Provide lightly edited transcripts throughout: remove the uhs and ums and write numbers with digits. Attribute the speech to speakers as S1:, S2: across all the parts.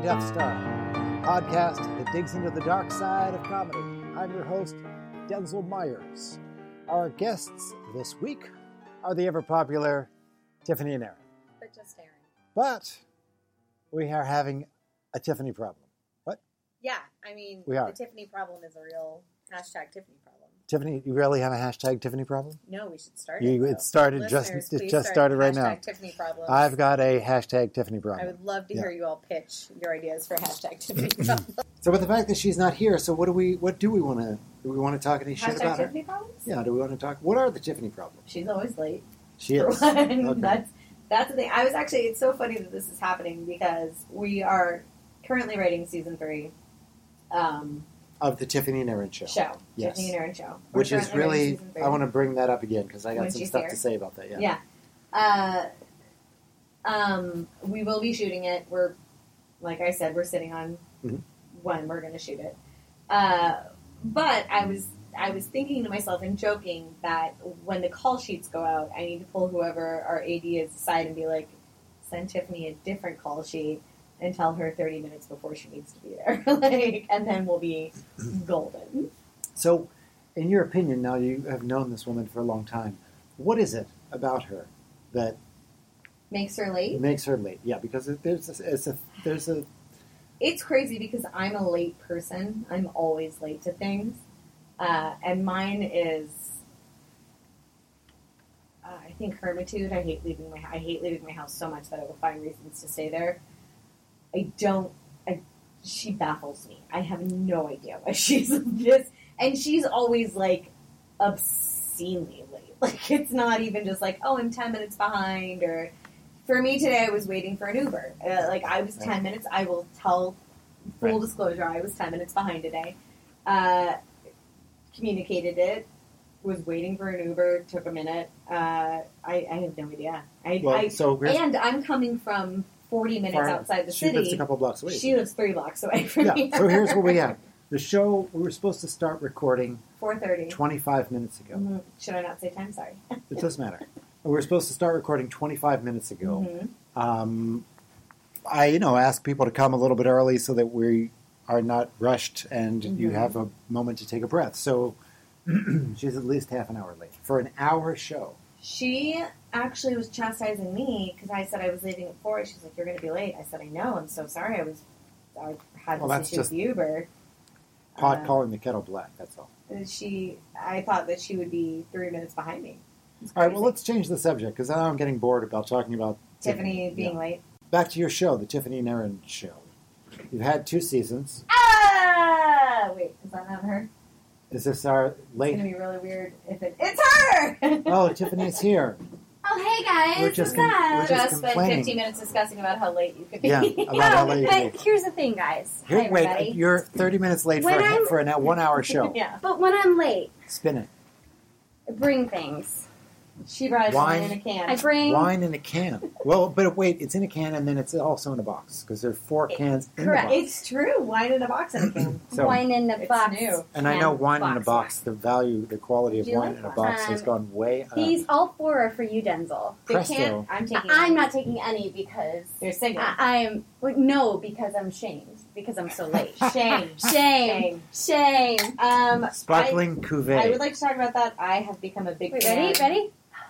S1: Death Star, podcast that digs into the dark side of comedy. I'm your host, Denzel Myers. Our guests this week are the ever-popular Tiffany and Aaron.
S2: But just Aaron.
S1: But we are having a Tiffany problem. What?
S2: Yeah, I mean,
S1: We are.
S2: The Tiffany problem is a real hashtag Tiffany problem.
S1: Tiffany, you really have a hashtag Tiffany problem?
S2: No, we should start
S1: You-
S2: it.
S1: it started
S2: Listeners,
S1: just- it
S2: please
S1: just
S2: start
S1: started right now.
S2: hashtag Tiffany problem.
S1: I've got a hashtag Tiffany
S2: I
S1: problem.
S2: would love to
S1: Yeah.
S2: hear you all pitch your ideas for hashtag Tiffany problem.
S1: So with the fact that she's not here, so what do we want to talk any shit
S2: Hashtag
S1: about her?
S2: Tiffany problems?
S1: Yeah, do we want to talk? What are the Tiffany problems?
S2: She's always late.
S1: She is.
S2: For one.
S1: Okay.
S2: That's the thing. I was actually, it's so funny that this is happening because we are currently writing season 3
S1: Of the Tiffany and Aaron show. Yes.
S2: Tiffany and Aaron show.
S1: Which
S2: We're
S1: is
S2: currently writing
S1: really,
S2: season 3.
S1: I want to bring that up again because I got
S2: When
S1: some
S2: she's
S1: stuff
S2: here.
S1: to say about that.
S2: Yeah. We will be shooting it. We're, like I said, we're sitting on when we're going to shoot it. But I was thinking to myself and joking that when the call sheets go out, I need to pull whoever our AD is aside and be like, send Tiffany a different call sheet and tell her 30 minutes before she needs to be there. And then we'll be golden.
S1: So, in your opinion, now you have known this woman for a long time, what is it about her that
S2: Makes her late?
S1: makes her late? Yeah, because there's a
S2: It's crazy because I'm a late person. I'm always late to things. And mine is, I think, hermitude. I hate leaving my house so much that I will find reasons to stay there. She baffles me. I have no idea why she's this. And she's always, like, obscenely late. Like, it's not even just like, oh, I'm 10 minutes behind. Or, for me today, I was waiting for an Uber. I was 10 minutes. I will tell full disclosure, I was 10 minutes behind today. Communicated it. Was waiting for an Uber. Took a minute. I have no idea. And I'm coming from 40 minutes outside the city.
S1: She lives a couple blocks away.
S2: She lives 3 blocks away from me.
S1: So here's what we have. The show, we were supposed to start recording
S2: 4:30.
S1: 25 minutes ago.
S2: Mm-hmm. Should I not say time? Sorry.
S1: It doesn't matter. We were supposed to start recording 25 minutes ago.
S2: Mm-hmm.
S1: I ask people to come a little bit early so that we are not rushed and you have a moment to take a breath. So she's at least half an hour late for an hour show.
S2: She actually was chastising me because I said I was leaving at 4. She's like, "You're going to be late." I said, "I know. I'm so sorry. I had this issue with the Uber."
S1: Pot calling the kettle black. That's all.
S2: I thought that she would be 3 minutes behind me.
S1: All right. Well, let's change the subject because now I'm getting bored about talking about
S2: Tiffany being late.
S1: Back to your show, the Tiffany and Aaron show. You've had 2 seasons.
S2: Wait, is that not her?
S1: Is this our late?
S2: It's going to be really weird if it's her!
S1: Oh, Tiffany's here.
S3: Oh, hey guys,
S1: We're just
S3: what's up?
S1: we're just
S2: Just spent
S1: complaining.
S2: 15 minutes discussing about how late you could be.
S1: Yeah, about how late you
S3: But
S1: could be.
S3: here's the thing, guys. Hi, everybody.
S1: Wait, you're 30 minutes late
S3: When
S1: for a 1 hour show.
S2: Yeah.
S3: But when I'm late,
S1: Spin it.
S3: I bring things.
S2: She brought wine in a can.
S3: I bring...
S1: Wine in a can. Well, but wait, it's in a can and then it's also in a box because there are 4 cans in
S3: Correct.
S1: the box.
S2: It's true. Wine in a box in a can.
S1: So,
S3: wine in a
S2: It's
S3: box.
S2: new.
S1: and I know wine in a
S3: box
S1: box, the quality of
S2: Do you
S1: wine
S2: like
S1: in a
S2: wine?
S1: box has gone way up.
S3: These all 4 are for you, Denzel.
S2: The
S1: Presto.
S2: can. I'm taking.
S3: I'm not taking any because
S2: You're singing.
S3: I'm no, because I'm shamed because I'm so late.
S2: Shame.
S3: Shame. Shame.
S1: Sparkling cuvee.
S2: I would like to talk about that. I have become a big
S3: Wait,
S2: fan
S3: ready?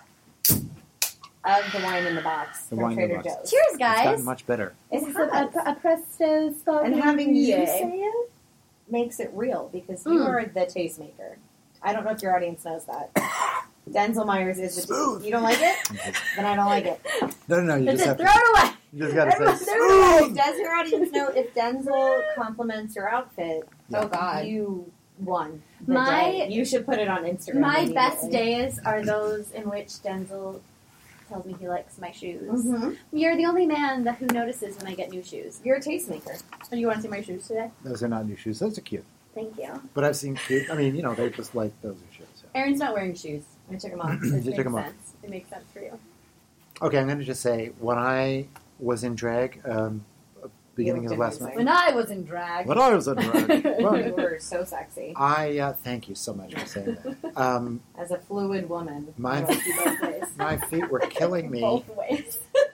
S2: of the wine in the box
S1: The
S2: from
S1: wine in the
S2: Trader
S1: box.
S2: Joe's.
S3: Cheers,
S1: It's gotten
S3: guys.
S1: much better.
S3: This is
S2: It has.
S3: a Presto sparkling.
S2: And having you
S3: Cuvée.
S2: say it makes it real because you are the tastemaker. I don't know if your audience knows that. Denzel Myers is the
S1: Smooth.
S2: You don't like it? Then I don't like it.
S1: No, you just have
S3: Throw
S1: to.
S3: it away.
S1: You just got to
S3: Everyone
S1: say.
S3: throw
S1: "Smooth."
S2: Does your audience know if Denzel compliments your outfit?
S1: Yeah.
S2: Oh God, you won. the
S3: My-
S2: day. You should put it on Instagram.
S3: My best
S2: immediately.
S3: days are those in which Denzel tells me he likes my shoes.
S2: Mhm.
S3: You're the only man who notices when I get new shoes.
S2: You're a tastemaker.
S3: So you want to see my shoes today?
S1: Those are not new shoes. Those are cute.
S3: Thank you.
S1: But I've seen cute. I mean, they're just like those are shoes. So.
S3: Aaron's not wearing shoes.
S2: I took him off.
S1: You
S3: It
S1: took
S3: makes
S1: them off.
S3: sense. It makes sense for you.
S1: Okay, I'm going to just say when I was in drag, beginning
S2: looked
S1: of last
S2: amazing.
S1: night.
S3: When I was in drag.
S1: When I was in drag.
S2: You
S1: Well,
S2: were so sexy.
S1: thank you so much for saying that.
S2: As a fluid woman.
S1: My-
S2: I like you both ways.
S1: My feet were killing me.
S3: Both ways.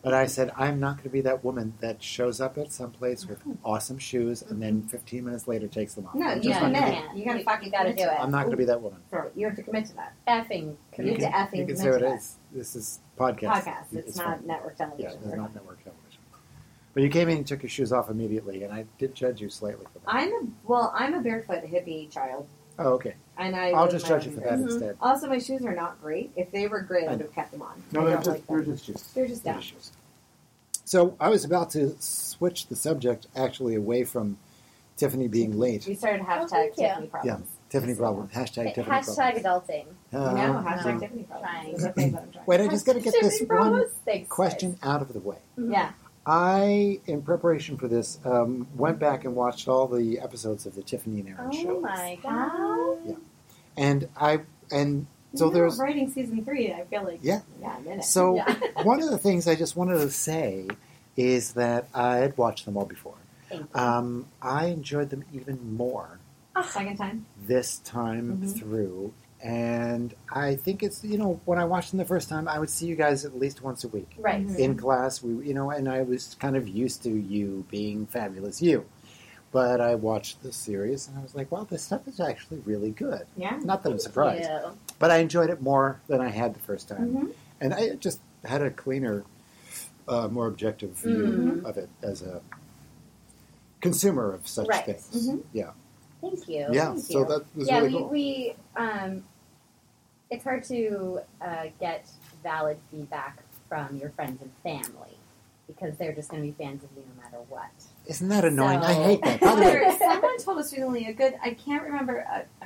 S1: But I said, I'm not going to be that woman that shows up at some place with awesome shoes and then 15 minutes later takes them off.
S2: No,
S1: I'm
S2: you
S1: just not gonna
S2: commit.
S1: do
S2: You gotta fucking
S3: gotta
S2: commit
S3: do
S2: to
S3: it.
S2: that.
S1: I'm not going to be that woman.
S2: You have to commit to that.
S3: Effing
S2: You need to effing
S1: You can
S2: commit
S1: say what
S2: to
S1: it
S2: that.
S1: is. This is podcast.
S2: Podcast. It's not
S1: fine.
S2: network
S1: Yeah,
S2: television.
S1: it's not network television. But you came in and took your shoes off immediately, and I did judge you slightly for that.
S2: I'm a barefoot hippie child,
S1: Oh, okay.
S2: and
S1: I'll just judge you for that
S2: Mhm.
S1: instead.
S2: Also, my shoes are not great. If they were great, I would have kept them on.
S1: No,
S2: I
S1: they're
S2: don't
S1: just,
S2: like them.
S1: they're just shoes.
S2: They're just
S1: They're
S2: dumb.
S1: just shoes. So I was about to switch the subject actually away from Tiffany being late.
S2: We started
S3: thank
S2: hashtag
S3: you.
S2: Tiffany problems.
S1: Tiffany problem. Hashtag Tiffany
S3: Hashtag
S1: problem.
S3: adulting.
S2: You know, hashtag
S1: Uh,
S2: Tiffany problems.
S3: Trying.
S2: Is a thing that I'm trying.
S1: Wait, I just got to get this
S3: Tiffany
S1: one
S3: promise? Thanks,
S1: question out of the way.
S2: Yeah.
S1: I, in preparation for this, went back and watched all the episodes of the Tiffany and Aaron
S3: Oh
S1: show.
S3: my
S2: Wow.
S3: god.
S1: And so there's
S2: writing season 3. I feel like
S1: Yeah.
S2: I'm in it.
S1: So
S3: Yeah.
S1: one of the things I just wanted to say is that I had watched them all before.
S3: Thank you.
S1: I enjoyed them even more
S2: Second time.
S1: this time
S2: Mhm.
S1: through. And I think it's, when I watched them the first time, I would see you guys at least once a week.
S3: Right.
S2: Mhm.
S1: In class, and I was kind of used to you being fabulous you. But I watched the series and I was like, wow, this stuff is actually really good.
S2: Yeah.
S1: Not that I'm surprised,
S3: Yeah.
S1: but I enjoyed it more than I had the first time.
S2: Mhm.
S1: And I just had a cleaner, more objective view
S3: Mhm.
S1: of it as a consumer of such
S3: Right.
S1: things.
S2: Mhm.
S1: Yeah.
S3: Thank you.
S1: Yeah,
S3: Thank
S1: so
S3: you.
S1: that was
S3: yeah,
S1: really
S3: we,
S1: cool.
S3: we it's hard to get valid feedback from your friends and family because they're just going to be fans of you no matter what.
S1: Isn't that annoying? I
S3: So-
S1: hate that. By the way,
S2: Someone told us recently I can't remember,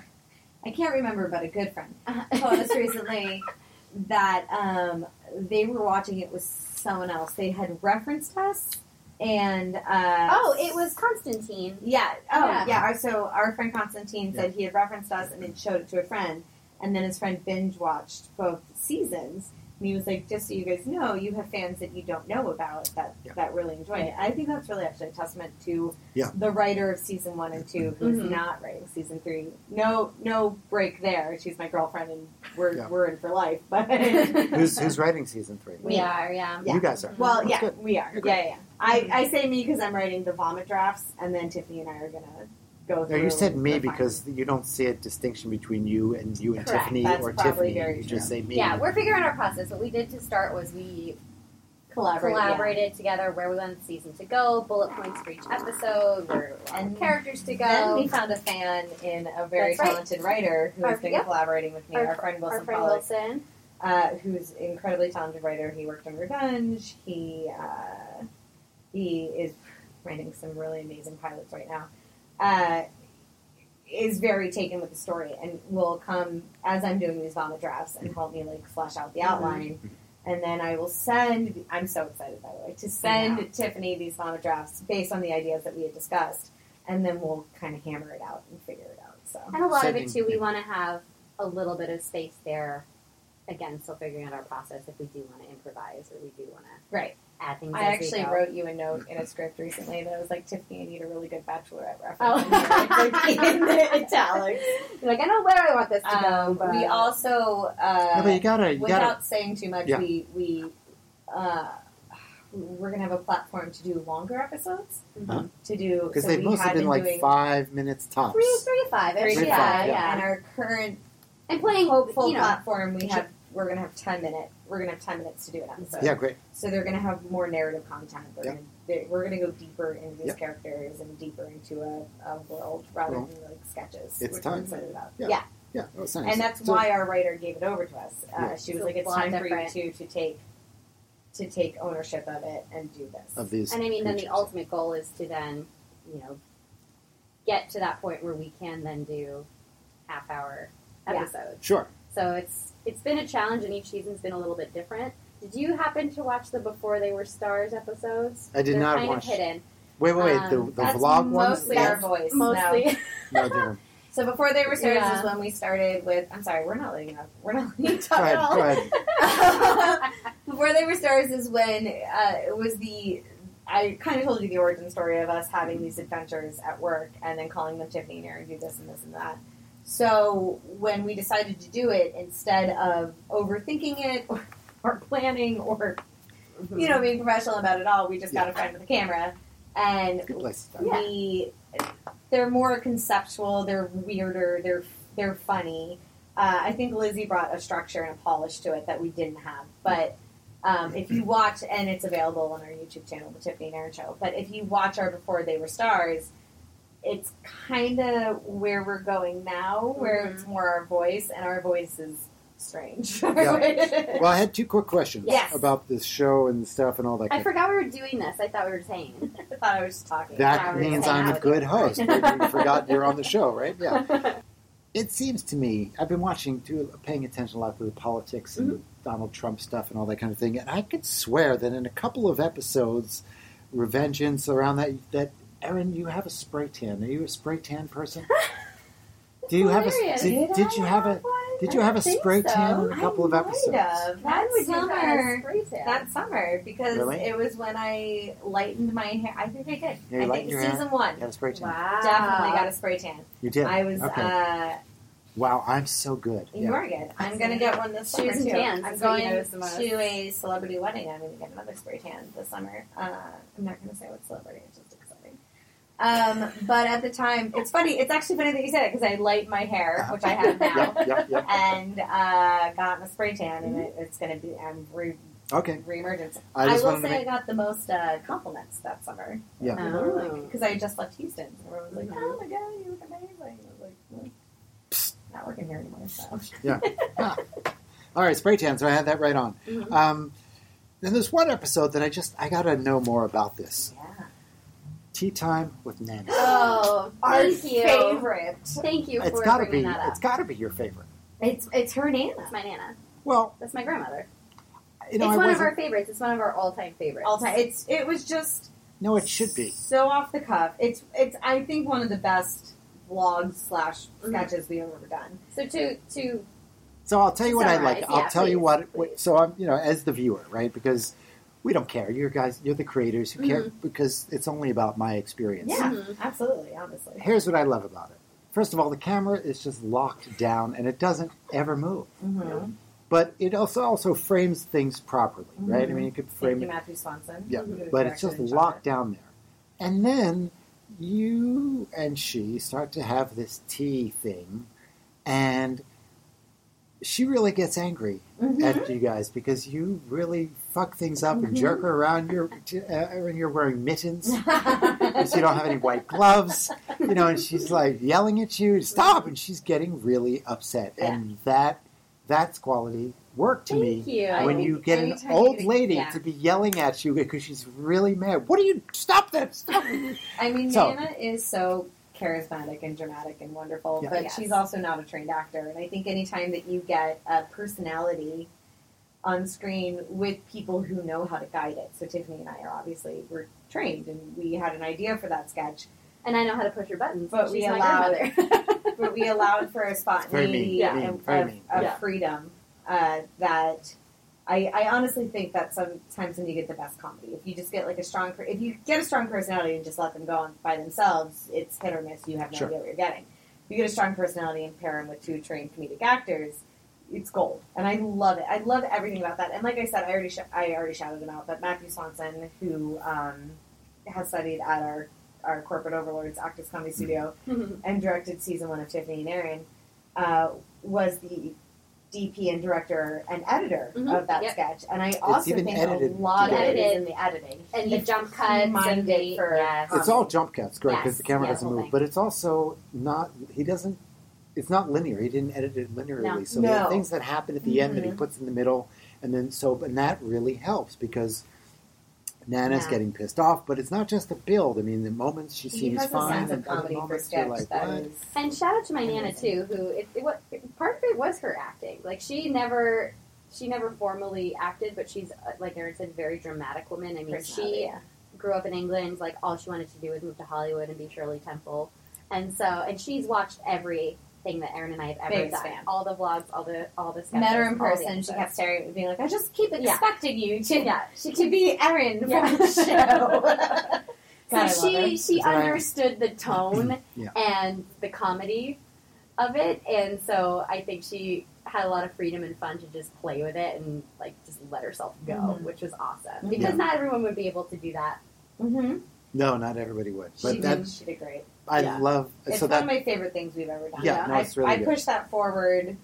S2: but a good friend told us recently that they were watching it with someone else. They had referenced us, and
S3: Oh, it was Constantine.
S2: yeah. Oh,
S3: Yeah.
S2: yeah. So our friend Constantine said he had referenced us and then showed it to a friend, and then his friend binge watched both seasons. And he was like, just so you guys know, you have fans that you don't know about that really enjoy it. I think that's really actually a testament to the writer of season 1 and 2 who's
S3: Mhm.
S2: not writing season 3. No break there. She's my girlfriend and we're in for life. But
S1: who's writing season 3?
S3: We are, yeah.
S2: Yeah.
S1: You guys are.
S2: well,
S1: That's
S2: yeah,
S1: good.
S2: we are.
S1: Okay.
S2: Yeah. I say me because I'm writing the vomit drafts, and then Tiffany and I are gonna go
S1: No,
S2: through.
S1: you said me
S2: the final.
S1: because you don't see a distinction between you and
S3: Correct.
S1: Tiffany
S2: That's
S1: or
S2: probably
S1: Tiffany.
S2: very
S1: You
S2: true.
S1: just say me.
S3: Yeah, we're figuring out our process. What we did to start was we
S2: collaborated.
S3: collaborated together where we wanted the season to go, bullet points for each episode, where we wanted
S2: And
S3: characters to go.
S2: Then we found a fan in a very
S3: That's right.
S2: talented writer who has been
S3: Yep.
S2: collaborating with me. Our friend Wilson
S3: Our friend
S2: Pollock,
S3: Wilson.
S2: who's an incredibly talented writer. He worked on Revenge. He is writing some really amazing pilots right now. Is very taken with the story and will come as I'm doing these vomit drafts and help me flesh out the outline. And then I will send. I'm so excited, by the way, to send Tiffany these vomit drafts based on the ideas that we had discussed, and then we'll kind of hammer it out and figure it out. So
S3: And a lot of it,
S1: Sending-
S3: too, we want to have a little bit of space there. Again, still figuring out our process if we do want to improvise or we do want to
S2: right.
S3: add things
S2: I
S3: as
S2: actually
S3: we go.
S2: wrote you a note in a script recently that was like, Tiffany, I need a really good Bachelorette reference.
S3: Oh.
S2: in the italics.
S3: You're like, I know where I want this to go, but...
S2: We also,
S1: No, but you gotta.
S2: without saying too much,
S1: Yeah.
S2: we're gonna have a platform to do longer episodes.
S1: Huh?
S2: To do
S1: Because
S2: so
S1: they've
S2: we
S1: mostly
S2: had
S1: been
S2: doing
S1: 5 minutes tops.
S3: 3 to 5
S2: 3
S3: ish,
S2: to
S3: yeah,
S2: 5,
S3: yeah.
S2: And our current
S3: And playing,
S2: hopeful
S3: you know,
S2: platform, we're gonna have 10 minutes to do an episode.
S1: Yeah, great.
S2: So they're gonna have more narrative content. We're gonna go deeper into these
S1: Yeah.
S2: characters and deeper into a world rather
S1: Well,
S2: than sketches.
S1: it's
S2: which
S1: time.
S2: we're excited about.
S1: Yeah.
S2: Yeah.
S1: Yeah, that's nice.
S2: And that's
S1: So-
S2: why our writer gave it over to us.
S1: Yeah.
S2: She was
S3: So
S2: like, "It's
S3: a lot
S2: time for
S3: different.
S2: you two to take ownership of it and do this."
S1: of these.
S3: And I mean, then the
S1: creatures.
S3: ultimate goal is to then, get to that point where we can then do half-hour
S2: Yeah.
S3: episodes.
S1: Sure.
S3: So it's been a challenge, and each season's been a little bit different. Did you happen to watch the Before They Were Stars episodes?
S1: I did
S3: They're
S1: not
S3: kind
S1: watch-
S3: of hidden.
S1: Wait. The
S2: That's
S1: vlog ones.
S2: mostly our voice. No.
S3: Mostly.
S1: No, different.
S2: So before they were started
S3: Yeah.
S2: is when we started with. I'm sorry, we're not letting up. We're not letting you
S1: Go
S2: talk
S1: ahead.
S2: at all.
S1: Go ahead.
S2: Before They Were Stars is when it was the. I kind of told you the origin story of us having these adventures at work and then calling them Tiffany and Aaron do this and this and that. So when we decided to do it, instead of overthinking it or planning or you know, being professional about it all. We just got a friend with a camera, and
S1: Good place to start.
S2: they're more conceptual. They're weirder. They're funny. I think Lizzie brought a structure and a polish to it that we didn't have. But if you watch, and it's available on our YouTube channel, The Tiffany and Aaron Show. But if you watch our Before They Were Stars, it's kind of where we're going now, where it's more our voice, and our voice is strange.
S1: Yeah. Well, I had two quick questions
S2: Yes.
S1: about this show and stuff and all that.
S3: I forgot we were doing this. I thought we were saying.
S2: I thought I was just talking.
S1: That
S3: we're
S1: means
S3: hanging
S1: I'm
S3: out
S1: a
S3: with
S1: good
S3: you.
S1: host. You forgot you're on the show, right? Yeah. It seems to me, I've been paying attention a lot to the politics and Donald Trump stuff and all that kind of thing, and I could swear that in a couple of episodes, Revengeance around that, Erin, you have a spray tan. Are you a spray tan person? Do you have a?
S3: Hilarious.
S1: Did you have a? Did you have a spray tan in a couple of episodes?
S2: That summer, because
S1: Really?
S2: it was when I lightened my hair. I think I did.
S1: Yeah, you
S2: I think
S1: lightened your hair?
S2: season 1.
S1: You had a spray tan.
S3: Wow.
S2: Definitely got a spray tan.
S1: You did.
S2: I was.
S1: Okay. Wow, I'm so good.
S2: You are good. I'm gonna get one this summer
S3: Shoes and
S2: too.
S3: tans
S2: I'm
S3: is what you
S2: going
S3: notice the most.
S2: to a celebrity wedding. I'm gonna get another spray tan this summer. I'm not gonna say what celebrity. It's just exciting. But at the time, it's funny. It's actually funny that you said it because I light my hair, which I have now,
S1: Yep.
S2: and got a spray tan, and it's gonna be. I'm
S1: Okay.
S2: reemergence.
S1: I
S2: I
S1: just
S2: will
S1: wanted to
S2: say I
S1: make.
S2: got the most compliments that summer.
S1: Yeah.
S2: Because I just left Houston. And everyone was like, "Oh my god, you look amazing." I was like, well, "Not working here anymore." So.
S1: Yeah. All right, spray tan. So I had that right on.
S3: Mhm.
S1: Then there's one episode that I got to know more about this.
S2: Yeah.
S1: Tea time with Nana.
S3: Oh,
S2: Our
S3: thank you.
S2: favorite.
S3: Thank you
S1: It's
S3: for
S1: got to
S3: bringing
S1: be.
S3: that up.
S1: It's got to be your favorite.
S2: It's her Nana.
S3: That's my Nana.
S1: Well,
S3: That's my grandmother.
S1: you know,
S3: It's
S1: I
S3: one of
S1: wasn't.
S3: our favorites. It's one of our all-time favorites.
S2: All time. It was just
S1: No, it should be.
S2: so off the cuff. It's I think one of the best vlogs / sketches we've ever done.
S3: So to
S1: So I'll tell you what I like.
S3: Summarize,
S1: I'll
S3: yeah,
S1: tell you
S3: please.
S1: what. So I'm, as the viewer, right? Because we don't care. You're the creators who care because it's only about my experience.
S2: Yeah,
S3: Mhm.
S2: absolutely, honestly.
S1: Here's what I love about it. First of all, the camera is just locked down and it doesn't ever move.
S2: Mm-hmm.
S1: But it also frames things properly, right? I mean, you could
S2: Thank
S1: frame
S2: you,
S1: it,
S2: Matthew Swanson.
S1: yeah,
S2: who
S1: but it's
S2: directed
S1: just
S2: and shot
S1: locked
S2: it.
S1: down there. And then you and she start to have this tea thing, and she really gets angry at you guys because you really fuck things up and jerk her around. When you're wearing mittens because you don't have any white gloves, and she's like yelling at you, stop, and she's getting really upset. And that's quality work to
S3: Thank
S1: me.
S3: you.
S1: When you get an
S2: anytime you
S1: old
S2: get a-
S1: lady
S2: yeah.
S1: to be yelling at you because she's really mad. What do you stop that? Stop it.
S2: I mean,
S1: So-
S2: Nana is so charismatic and dramatic and wonderful,
S1: Yeah.
S2: but
S3: Yes.
S2: she's also not a trained actor. And I think anytime that you get a personality on screen with people who know how to guide it, so Tiffany and I we're trained, and we had an idea for that sketch,
S3: and I know how to push your buttons,
S2: But
S3: she's
S2: we
S3: my
S2: allowed-
S3: grandmother.
S2: but we allowed for a
S1: Very mean.
S2: spontaneity
S1: Yeah.
S2: and
S1: Very
S2: of,
S1: mean.
S2: of
S3: Yeah.
S2: freedom that I honestly think that sometimes when you get the best comedy, if you just get like if you get a strong personality and just let them go on by themselves, it's hit or miss. You have no
S1: Sure.
S2: idea what you're getting. If you get a strong personality and pair them with 2 trained comedic actors, it's gold. And I love it. I love everything about that. And like I said, I already shouted him out, but Matthew Swanson, who has studied at our corporate overlords Actors Comedy Studio and directed season 1 of Tiffany and Aaron, was the DP and director and editor of that
S3: Yep.
S2: sketch. And I also
S1: even
S2: think a
S1: edited
S2: lot of it
S3: together.
S2: is in the editing.
S3: And the
S2: If
S3: jump
S2: he
S3: cuts
S2: minded
S3: and the
S2: for
S3: yes.
S1: It's all jump cuts, great, because
S3: Yes,
S1: the camera
S3: yes,
S1: doesn't
S3: whole
S1: move.
S3: thing.
S1: But it's also not. He doesn't. It's not linear. He didn't edit it linearly.
S3: No.
S1: So there are
S2: No.
S1: things that happen at the end that he
S2: Mhm.
S1: puts in the middle, and that really helps because Nana's
S3: Yeah.
S1: getting pissed off. But it's not just the build. I mean, the moments she
S2: he
S1: seems
S2: has a
S1: fine,
S2: sense of
S1: and other
S2: comedy for
S1: moments you're
S2: sketch
S1: like,
S2: that
S1: what?
S2: is
S3: And shout out to my Nana
S2: Amazing.
S3: too, who part of it was her acting. Like she never formally acted, but she's like Erin said, very dramatic woman. I mean,
S2: personality,
S3: she
S2: yeah.
S3: grew up in England. Like all she wanted to do was move to Hollywood and be Shirley Temple, and she's watched everything that Erin and I have ever
S2: Big
S3: done.
S2: fan.
S3: All the vlogs, all the sketches.
S2: Met her in
S3: all the
S2: person. She
S3: episodes.
S2: kept staring at me, being like, "I just keep
S3: Yeah.
S2: expecting you to
S3: she
S2: to be Erin from
S3: Yeah.
S2: the show." God, I
S3: So
S2: love her.
S3: she
S1: Right.
S3: understood the tone
S1: Yeah.
S3: and the comedy of it, and so I think she had a lot of freedom and fun to just play with it and like just let herself go, which was awesome. Because
S1: Yeah.
S3: not everyone would be able to do that.
S2: Mm-hmm.
S1: No, not everybody would. But
S2: She did great.
S1: I
S3: Yeah.
S1: love.
S2: It's
S1: so
S2: one of my favorite things we've ever done.
S1: Yeah, no, it's really
S2: I
S1: good.
S2: push that forward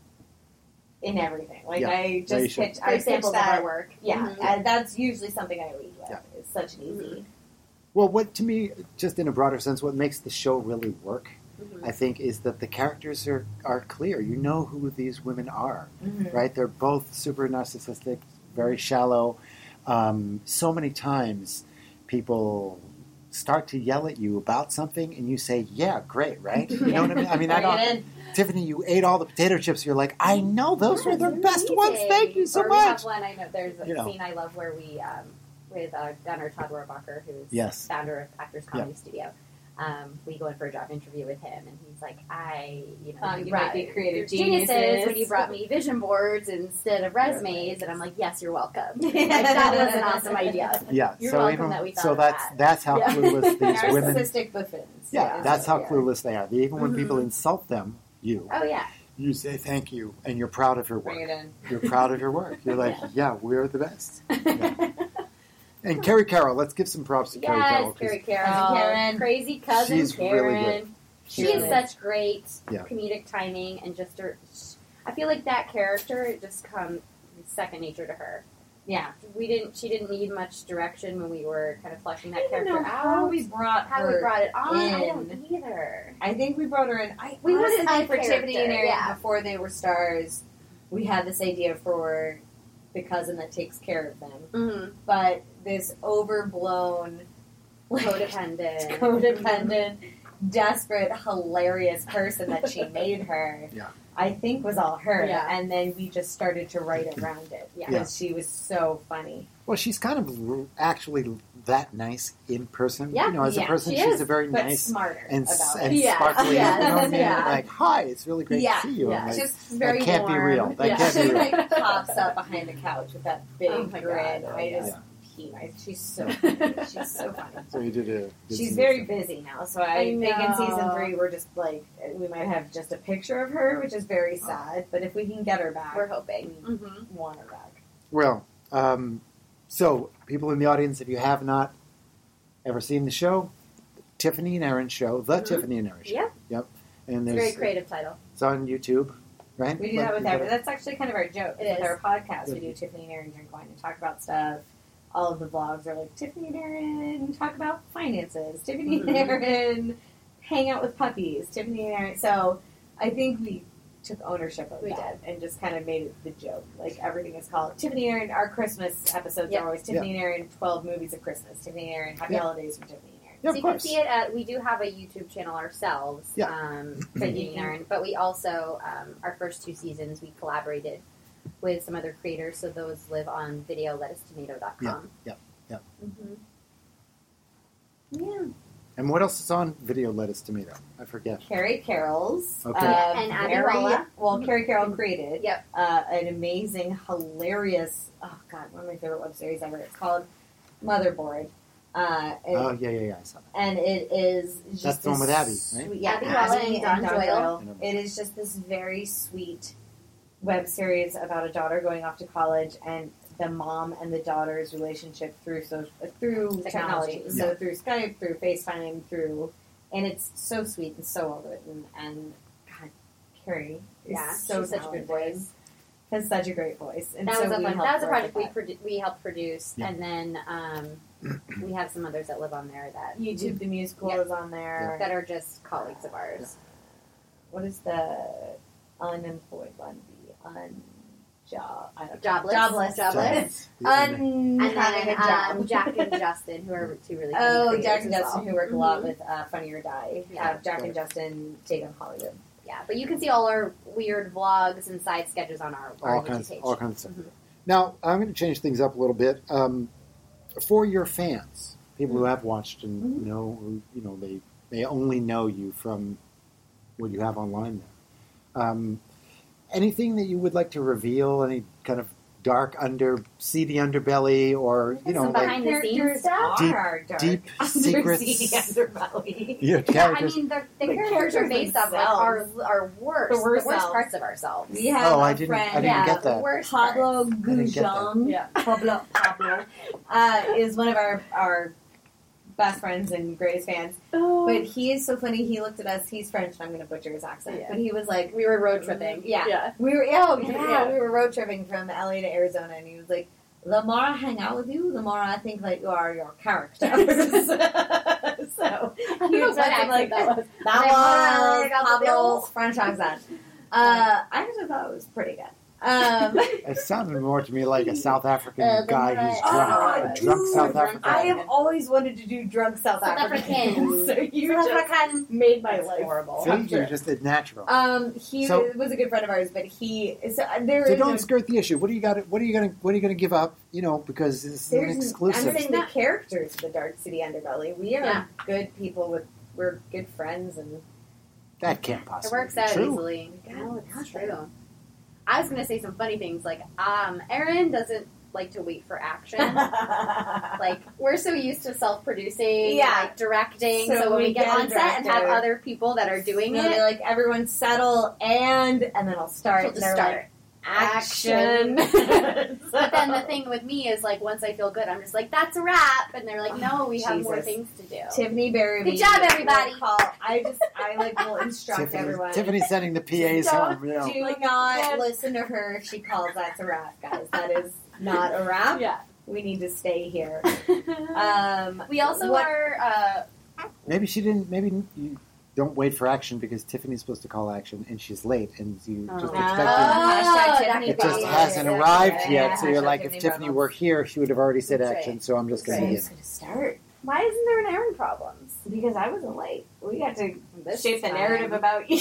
S2: in everything. Like
S1: Yeah.
S2: I
S1: Yeah, you
S2: just
S1: should.
S2: pitch.
S3: For
S2: I pitch
S3: examples of
S2: that.
S3: our work.
S2: Yeah,
S3: Mhm.
S2: and that's usually something I lead with.
S1: Yeah.
S2: It's such an easy.
S1: Well, what to me, just in a broader sense, what makes the show really work,
S3: Mhm.
S1: I think, is that the characters are clear. You know who these women are,
S2: Mhm.
S1: right? They're both super narcissistic, very shallow. So many times, people start to yell at you about something, and you say, "Yeah, great, right?" You know what I mean? I mean, I
S2: Bring it
S1: don't.
S2: in.
S1: Tiffany, you ate all the potato chips. You're like, I know those were the
S3: That's
S1: best ones.
S3: amazing.
S1: Thank you so
S3: Or
S1: much.
S3: We have one. I know there's a
S1: You know.
S3: scene I love where we with Gunnar Todd Rohrabacher, who's
S1: Yes.
S3: founder of Actors Comedy Studio. We go in for a job interview with him, and he's like,
S2: You
S3: you
S2: might
S3: brought
S2: be creative
S3: geniuses
S2: geniuses.
S3: when you brought me vision boards instead of resumes, and I'm like, yes, you're welcome. Like, that was an awesome idea.
S1: Yeah.
S3: You're
S1: so
S3: welcome
S1: even
S3: that we thought
S1: so
S3: of
S1: that's
S3: that.
S1: how
S3: Yeah.
S1: clueless these women.
S2: Narcissistic buffoons.
S1: Yeah, that's how
S2: Yeah.
S1: clueless they are. Even when people
S3: Mhm.
S1: insult them,
S3: Oh yeah,
S1: you say thank you, and you're proud of your work.
S2: Bring it in.
S1: You're proud of your work. You're like,
S3: Yeah.
S1: yeah, we're the best. Yeah. And Carrie Carroll, let's give some props to Carrie Carroll.
S3: yes,
S1: 'cause
S3: Carrie Carroll,
S2: Cousin Karen.
S3: crazy cousin
S1: She's really
S3: Karen.
S1: good.
S3: She
S2: She
S3: has
S2: is.
S3: such great
S1: Yeah.
S3: comedic timing, and just her. I feel like that character it just comes second nature to her.
S2: Yeah.
S3: She didn't need much direction when we were kind of fleshing that
S2: I don't
S3: character
S2: know how
S3: out.
S2: we brought
S3: How
S2: her
S3: we brought it on, I don't
S2: in.
S3: either.
S2: I think we brought her in.
S3: We
S2: honestly
S3: wanted
S2: think
S3: that
S2: for Tiffany and
S3: character,
S2: Aaron
S3: yeah.
S2: before they were stars. We had this idea for the cousin that takes care of them,
S3: Mm-hmm.
S2: but this overblown, like, codependent, desperate, hilarious person that she made her.
S1: Yeah.
S2: I think was all her,
S3: Yeah.
S2: and then we just started to write around it
S3: Yeah.
S2: because she was so funny.
S1: Well, she's kind of actually that nice in person.
S3: Yeah,
S1: You know, as a
S2: yeah,
S1: person,
S3: she
S1: she's
S3: is,
S1: a very
S2: But
S1: nice
S2: smarter
S1: and
S2: about
S1: and
S2: it.
S3: Yeah.
S1: sparkly.
S3: Yes.
S1: You know what I mean?
S3: Yeah.
S1: Like, hi, it's really great
S2: Yeah.
S1: to see you.
S3: Yeah.
S1: I'm like,
S3: Just very
S1: that can't be
S3: warm.
S1: real. That
S3: Yeah.
S1: can't be
S2: She
S1: real.
S2: like pops up behind the couch with that big
S3: Oh my
S2: grin.
S3: God.
S2: I just
S1: Yeah.
S2: pee my. She's so funny. She's so funny.
S1: So you did
S2: She's
S1: some-
S2: very busy now, so I
S3: I
S2: think in season
S3: know.
S2: 3 we're just like we might have just a picture of her, which is very sad. But if we can get her back,
S3: We're hoping.
S2: we
S3: Mm-hmm.
S2: want her back.
S1: Well, so people in the audience, if you have not ever seen the show, Tiffany and Aaron Show, the
S3: Mhm.
S1: Tiffany and Aaron Show.
S3: Yeah.
S1: Yep. And
S3: It's a
S1: there's
S3: very creative title.
S1: it's on YouTube, right?
S2: We do that with
S1: Like,
S2: every. That's actually kind of our joke.
S3: It
S2: With
S3: is.
S2: our podcast, we do Tiffany and Aaron drink wine and talk about stuff. All of the vlogs are like Tiffany and Aaron talk about finances. Tiffany
S3: Mhm.
S2: and Aaron hang out with puppies. Tiffany and Aaron. So I think we took ownership of
S3: We
S2: that and just kind of made it the joke. Like everything is called Tiffany and Aaron. Our Christmas episodes
S3: Yep.
S2: are always Tiffany and Aaron 12 movies of Christmas. Tiffany and Aaron Happy
S1: Yeah.
S2: Holidays from Tiffany and Aaron.
S1: Yeah,
S3: So
S1: of
S3: you can
S1: course.
S3: see it at, we do have a YouTube channel ourselves,
S1: Yeah.
S3: Tiffany and Aaron, but we also, our first 2 seasons, we collaborated with some other creators, so those live on videolettucetomato.com.
S1: Yep.
S3: Mm-hmm.
S2: Yeah.
S1: And what else is on Video Lettuce Tomato? I forget.
S2: Carrie Carroll's.
S1: Okay.
S3: And Abby Walla.
S2: Well, Carrie Carroll created
S3: Yep.
S2: an amazing, hilarious, oh God, one of my favorite web series ever. It's called Motherboard.
S1: Oh, yeah, I saw that.
S2: And it is just
S1: That's the one
S2: this
S1: with Abby, right?
S2: sweet- Yeah,
S3: Abby Walla
S2: Abby
S3: and Don Doyle.
S2: It is just this very sweet web series about a daughter going off to college and the mom and the daughter's relationship through technology.
S3: Technology.
S2: So through Skype, through FaceTime, and it's so sweet and so well written. And God, Carrie is
S3: Yeah,
S2: so
S3: she's such a good
S2: talented.
S3: voice.
S2: Has such a great voice. And
S3: That
S2: so
S3: was a
S2: we
S3: fun.
S2: helped
S3: That was a
S2: work
S3: project
S2: with that.
S3: we helped produce,
S1: Yeah.
S3: and then we have some others that live on there that
S2: YouTube the musical
S3: Yeah.
S2: is on there.
S3: that are just colleagues of ours.
S2: What is the unemployed one? I don't know.
S3: Jobless.
S2: Jobless.
S3: Jobless.
S2: Having
S3: And
S2: a job.
S3: then Jack and Justin, who are 2 really funny
S2: Oh,
S3: creators
S2: Jack and
S3: as
S2: Justin,
S3: well.
S2: who work a lot
S3: Mhm.
S2: with Funny or Die.
S3: Yeah.
S2: Jack and Justin take on Hollywood.
S3: Yeah, but you can see all our weird vlogs and side sketches on our
S1: all
S3: YouTube
S1: kinds
S3: page.
S1: of stuff.
S3: Mhm.
S1: Now, I'm going to change things up a little bit. For your fans, people who have watched and know, they only know you from what you have online there. Anything that you would like to reveal? Any kind of dark seedy underbelly, or
S3: Some behind the scenes stuff.
S1: deep secrets.
S2: Underbelly.
S1: Yeah, characters.
S3: I mean, the characters are based off like our worst,
S2: The worst
S3: parts of ourselves.
S2: We have
S1: I
S2: a
S1: didn't
S2: friend,
S1: get
S3: the
S1: that.
S3: worst
S2: Pablo
S3: parts.
S1: I didn't get that.
S2: Goujon.
S3: Yeah.
S2: Pablo is one of our best friends and greatest fans. But he is so funny. He looked at us. He's French, and I'm going to butcher his accent.
S3: Yeah.
S2: But he was like,
S3: We were road tripping.
S2: Yeah. We were, we were road tripping from LA to Arizona, and he was like, the more I hang out with you, the more I think that you are your character. So he was like, that was Pablo's French accent. I actually thought it was pretty good.
S1: It sounded more to me like a South African guy who's drunk. A drunk South African.
S2: I have always wanted to do drunk South Africans. So you just made my life
S3: horrible.
S1: See, you just did natural.
S2: He
S1: So-
S2: was a good friend of ours, but
S1: So don't skirt the issue. What are you gonna give up? Because this is an exclusive.
S2: I'm saying the characters of the Dark City Underbelly. We are good people we're good friends, and
S1: That can't
S3: It
S1: possibly
S3: works
S1: be
S3: out
S1: true.
S3: easily. No, it's true. I was going to say some funny things like, Erin doesn't like to wait for action. Like, we're so used to self-producing, like, directing, so when we get on set and have other people that are doing it,
S2: like, everyone settle, and then I'll start.
S3: she'll just
S2: and they're
S3: start.
S2: like, action.
S3: But then the thing with me is, like, once I feel good, I'm just like, that's a wrap. And they're like, no, we have more things to do.
S2: Tiffany Barrowby.
S3: Good job, everybody.
S2: I will instruct everyone.
S1: Tiffany's sending the PAs home. You know.
S2: Do not listen to her if she calls that's a wrap, guys. That is not a wrap.
S3: Yeah.
S2: We need to stay here.
S3: We also are...
S1: Maybe she didn't. Maybe you don't wait for action because Tiffany's supposed to call action and she's late, and you just expect
S2: Hashtag
S1: it just
S2: Tiffany
S1: hasn't
S2: problem.
S1: arrived yet. So you're
S2: Hashtag
S1: like, if
S2: Tiffany
S1: Tiffany
S2: problem.
S1: were here, she would have already said
S3: That's
S1: action.
S3: right.
S1: So I'm just going to
S2: Who's
S1: begin.
S2: going to start?
S3: Why isn't there an Erin problems?
S2: Because I wasn't late. We got to
S3: This
S2: shape the
S3: time.
S2: narrative about you.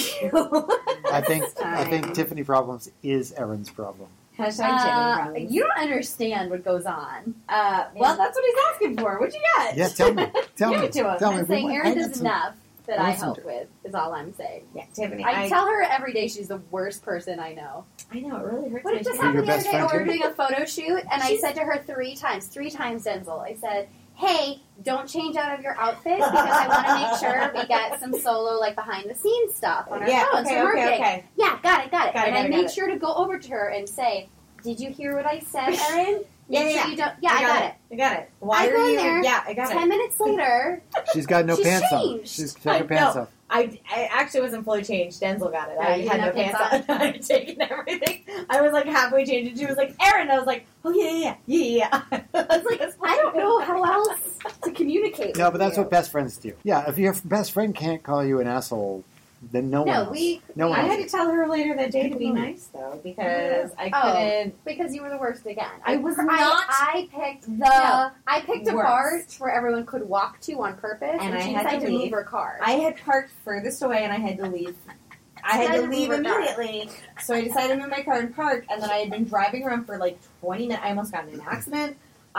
S1: I think
S3: time.
S1: Tiffany problems is Erin's problem.
S2: Hashtag Tiffany problems.
S3: You don't understand what goes on.
S2: Well, that's what he's asking for. What you got?
S1: Yeah, tell me. Tell
S2: Give
S1: me.
S2: it to him.
S1: Tell me.
S3: I'm saying
S1: I
S3: Erin
S1: got
S3: does
S1: some-
S3: enough that I
S1: listen
S3: help
S1: to
S3: with, is all I'm saying.
S2: Yeah, Tiffany.
S3: I tell her every day she's the worst person I know.
S2: I know, it really hurts
S3: But
S2: my
S3: it just
S1: You're your
S3: happened the other
S1: best
S3: day. We were
S1: friend, too?
S3: doing a photo shoot, and I said to her three times, Denzel, I said, hey, don't change out of your outfit because I want to make sure we get some solo, like, behind-the-scenes stuff on our phones for marketing.
S2: okay.
S3: Yeah, got it.
S2: Got it,
S3: And
S2: got
S3: I
S2: it,
S3: made
S2: got it.
S3: sure to go over to her and say, did you hear what I said, Erin?
S2: Yeah,
S3: Make
S2: yeah,
S3: sure you don't. Yeah, I got it.
S2: I got it. Why
S3: I
S2: are
S3: go in
S2: you?
S3: there,
S2: Yeah, I got
S3: 10
S2: it.
S3: minutes later,
S1: She's got no
S3: She's
S1: pants on.
S3: changed.
S1: She's took her pants off.
S2: I actually wasn't fully changed. Denzel got it.
S3: Yeah,
S2: I
S3: you
S2: had
S3: didn't
S2: no
S3: have
S2: pants on. I had taken everything. I was like halfway changed, and she was like, "Erin." I was like, "Oh yeah." I was like,
S3: I don't know how else to communicate
S1: No,
S3: with
S1: but that's
S3: you.
S1: what best friends do. Yeah, if your best friend can't call you an asshole, then no one else. No one
S2: I
S1: else.
S2: had to tell her later that day to be nice, though, because I
S3: Oh.
S2: couldn't.
S3: Because you were the worst again.
S2: I was not
S3: I picked I picked a
S2: worst.
S3: part where everyone could walk to on purpose,
S2: And
S3: and
S2: I
S3: she
S2: had to
S3: decided to
S2: leave.
S3: move her car.
S2: I had parked furthest away, and I had to leave. I had to leave immediately, so I decided to move my car and park, and then I had been driving around for like 20 minutes. I almost got in an accident.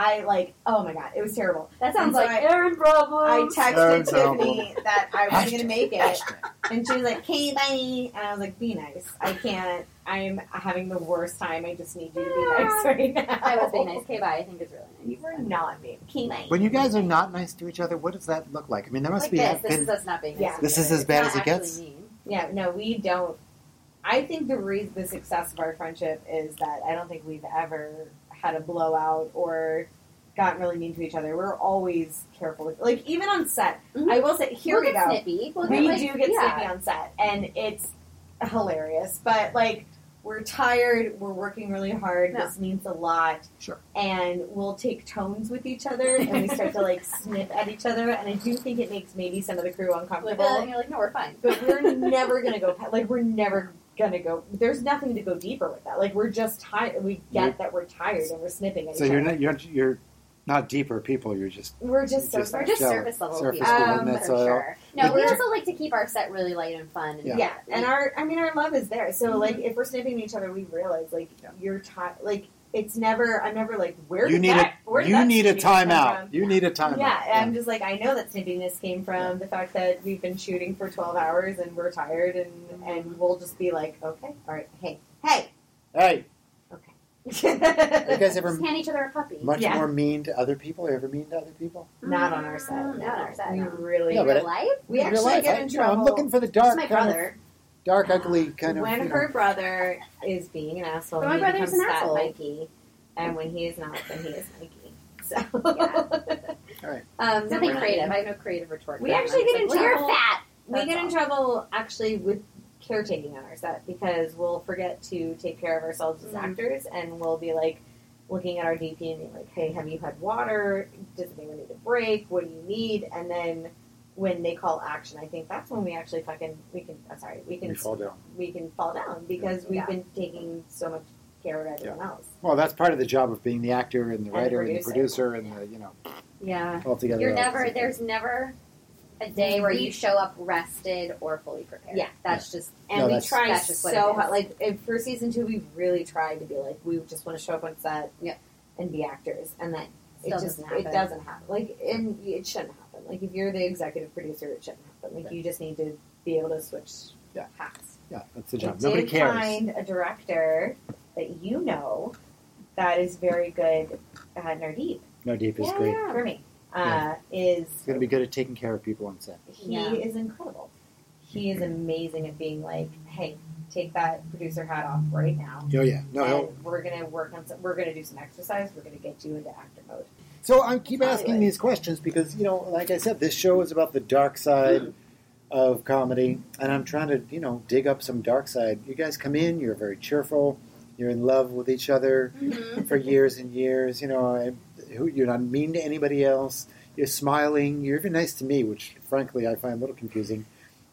S2: Oh my god, it was terrible.
S3: That sounds
S2: And so
S3: like Erin problems.
S2: I texted
S1: Aaron
S2: Tiffany that I wasn't going to make it,
S1: Hashtag.
S2: and she was like, "Okay, bye," and I was like, "Be nice. I can't. I'm having the worst time. I just need you to be nice right now."
S3: I was being nice. Okay, bye. I think it's really nice.
S2: You were not being okay, bye.
S1: When you guys are not nice to each other, what does that look like? I mean, there must
S3: Like
S1: be.
S3: this. This
S1: been-
S3: is us not being nice.
S2: Yeah.
S3: to
S1: This
S3: each
S1: is
S3: other.
S1: as bad
S3: It's
S1: as it
S3: not
S1: gets?
S3: actually mean.
S2: Yeah, no, we don't. I think the success of our friendship is that I don't think we've ever had a blowout or gotten really mean to each other. We're always careful with, like, even on set.
S3: Mhm.
S2: I will say, here
S3: We'll
S2: we
S3: get
S2: go.
S3: Snippy. We'll
S2: We
S3: get,
S2: do get snippy on set, and it's hilarious. But like, we're tired. We're working really hard.
S3: No.
S2: This means a lot.
S1: Sure.
S2: And we'll take tones with each other, and we start to like snip at each other. And I do think it makes maybe some of the crew
S3: And
S2: uncomfortable.
S3: you're like, no, we're fine.
S2: But we're never gonna go. Like, we're never gonna go. There's nothing to go deeper with that. Like, we're just tired. We get that we're tired, and we're snipping at
S1: So
S2: each
S1: you're
S2: other.
S1: you're not deeper people. You're just
S2: We're just so
S1: Just-
S3: We're just
S1: Yeah,
S3: surface level
S1: surface
S3: people,
S2: level,
S3: for
S1: that's all.
S3: sure. No,
S1: But
S3: we
S1: we're-
S3: also like to keep our set really light and fun. And
S1: Yeah.
S2: and our love is there. So
S3: Mhm.
S2: like, if we're snipping at each other, we realize like you're tired. Like, it's never. I'm never like, where
S1: you
S2: did
S1: need
S2: that? Where
S1: a
S2: did
S1: you
S2: that
S1: need a
S2: snippiness come
S1: timeout.
S2: from?
S1: You need a timeout.
S2: Yeah, I'm just like, I know that snippiness came from the fact that we've been shooting for 12 hours and we're tired, and we'll just be like, okay, all right, hey,
S1: Hey, you guys ever
S3: Just hand each other a puppy.
S1: much more mean to other people? Are you ever mean to other people?
S2: Not on our set.
S3: Not on our set.
S2: We
S3: no.
S2: really.
S1: Yeah,
S3: In
S1: but
S3: real life?
S2: We
S1: in real
S2: actually
S1: life,
S2: get in trouble.
S1: I'm looking for the dark,
S3: It's my
S1: kind of
S3: brother.
S1: dark, ugly kind of.
S2: When
S1: you know.
S2: her brother is being an asshole,
S3: But my
S2: he
S3: brother's
S2: becomes
S3: an
S2: fat
S3: asshole.
S2: Mikey, and when he is not, then he is Mikey. So,
S1: All right.
S3: It's nothing creative. I have no creative retort.
S2: We
S3: to that.
S2: actually
S3: I'm
S2: get in
S3: just like, well,
S2: trouble.
S3: You're fat.
S2: we
S3: That's
S2: get in
S3: all.
S2: trouble actually with caretaking on our set because we'll forget to take care of ourselves as actors, and we'll be like looking at our DP and being like, "Hey, have you had water? Does anyone need a break? What do you need?" And then when they call action, I think that's when we actually we can
S1: fall down.
S2: We can fall down because we've
S3: Yeah.
S2: been taking so much care of everyone else.
S1: Well, that's part of the job of being the actor and the
S2: And the
S1: writer and the
S2: producer.
S1: producer and the
S2: Yeah.
S1: all together.
S3: You're
S1: all
S3: never.
S1: together.
S3: There's never a day where you show up rested or fully prepared.
S2: Yeah.
S3: That's just.
S2: And
S1: No,
S2: we
S1: that's-
S2: try
S3: that's just what
S2: so
S3: it is.
S2: hard. Like for season 2, we really tried to be like, we just want to show up on set and be actors, and that
S3: Still
S2: it just
S3: doesn't happen.
S2: it doesn't happen. Like, and it shouldn't happen. Like if you're the executive producer, it shouldn't happen. Like
S1: Right.
S2: you just need to be able to switch
S1: Yeah.
S2: hats.
S1: Yeah, that's the
S2: I
S1: job.
S2: did
S1: Nobody cares.
S2: find a director that you know that is very good at Nardeep
S1: No, Deep is great.
S2: for me.
S1: Yeah.
S2: Is
S1: He's going to be good at taking care of people on set.
S2: he
S3: Yeah.
S2: is incredible. He is amazing at being like, hey, take that producer hat off right now.
S1: Oh yeah, no.
S2: And
S1: He'll,
S2: we're gonna work on we're gonna do some exercise. We're gonna get you into actor mode.
S1: so I keep asking
S2: Hollywood.
S1: these questions because like I said, this show is about the dark side of comedy, and I'm trying to dig up some dark side. You guys come in, you're very cheerful, you're in love with each other for years and years. You're not mean to anybody else. You're smiling. You're even nice to me, which frankly I find a little confusing.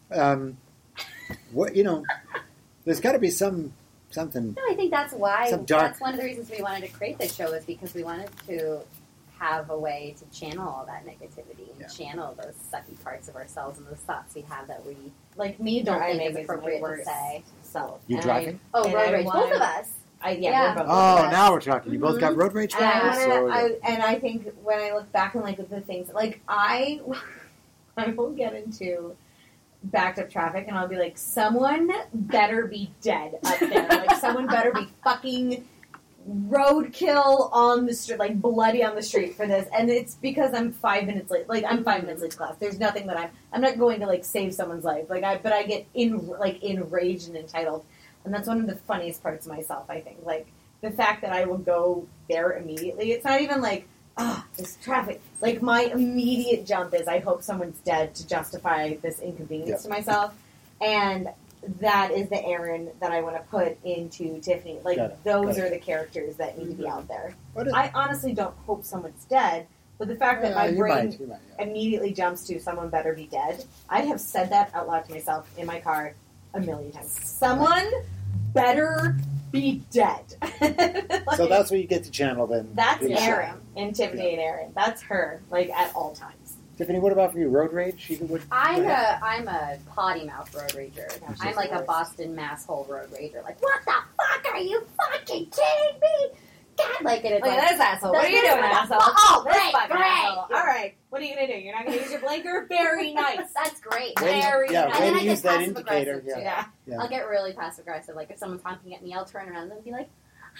S1: There's got to be something.
S3: No, I think that's why.
S1: Some dark-
S3: That's one of the reasons we wanted to create this show is because we wanted to have a way to channel all that negativity and channel those sucky parts of ourselves and those thoughts we have that we
S2: Like me
S3: don't
S2: driving
S3: think is
S2: is
S3: appropriate
S2: my
S3: to
S2: worst
S3: say.
S2: self.
S1: You
S2: And
S1: driving?
S3: Oh,
S2: And
S3: road
S2: I
S3: rage.
S2: want-
S3: Both of us.
S2: we're both.
S1: Oh, now we're talking. You both got road rage
S2: And I
S1: now.
S2: wanna,
S1: So,
S2: and I think when I look back on like the things, like I will get into backed up traffic and I'll be like, someone better be dead up there. Like someone better be fucking roadkill on the street, like bloody on the street for this. And it's because I'm 5 minutes late. Like I'm 5 minutes late to class. There's nothing that I'm not going to like save someone's life. But I get enraged and entitled. And that's one of the funniest parts of myself, I think. Like the fact that I will go there immediately. It's not even like, this traffic. Like my immediate jump is I hope someone's dead to justify this inconvenience to myself. And that is the Aaron that I want to put into Tiffany. Like those are the characters that need to be out there. I honestly don't hope someone's dead, but the fact that my brain immediately jumps to someone better be dead. I have said that out loud to myself in my car a million times. Someone better be dead.
S1: So that's what you get to channel then.
S2: That's
S1: Good
S2: Aaron
S1: stuff.
S2: and Tiffany and Aaron. That's her, like at all times.
S1: Tiffany, what about for you? Road rage?
S3: I'm a potty mouth road rager. I'm like a Boston masshole road rager. Like, what the fuck are you fucking kidding me? God, like it is.
S2: Look at this asshole. What are you doing, asshole?
S3: Oh,
S2: This
S3: great,
S2: fucking
S3: great.
S2: asshole. All right. What are you gonna do? You're not gonna use your blinker? Very nice.
S3: That's great.
S2: Very nice.
S3: And
S1: way
S3: then
S1: to
S3: I
S1: use
S3: get
S1: that
S3: passive
S1: indicator.
S3: aggressive, too.
S1: Yeah.
S3: I'll get really passive aggressive. Like if someone's honking at me, I'll turn around and be like,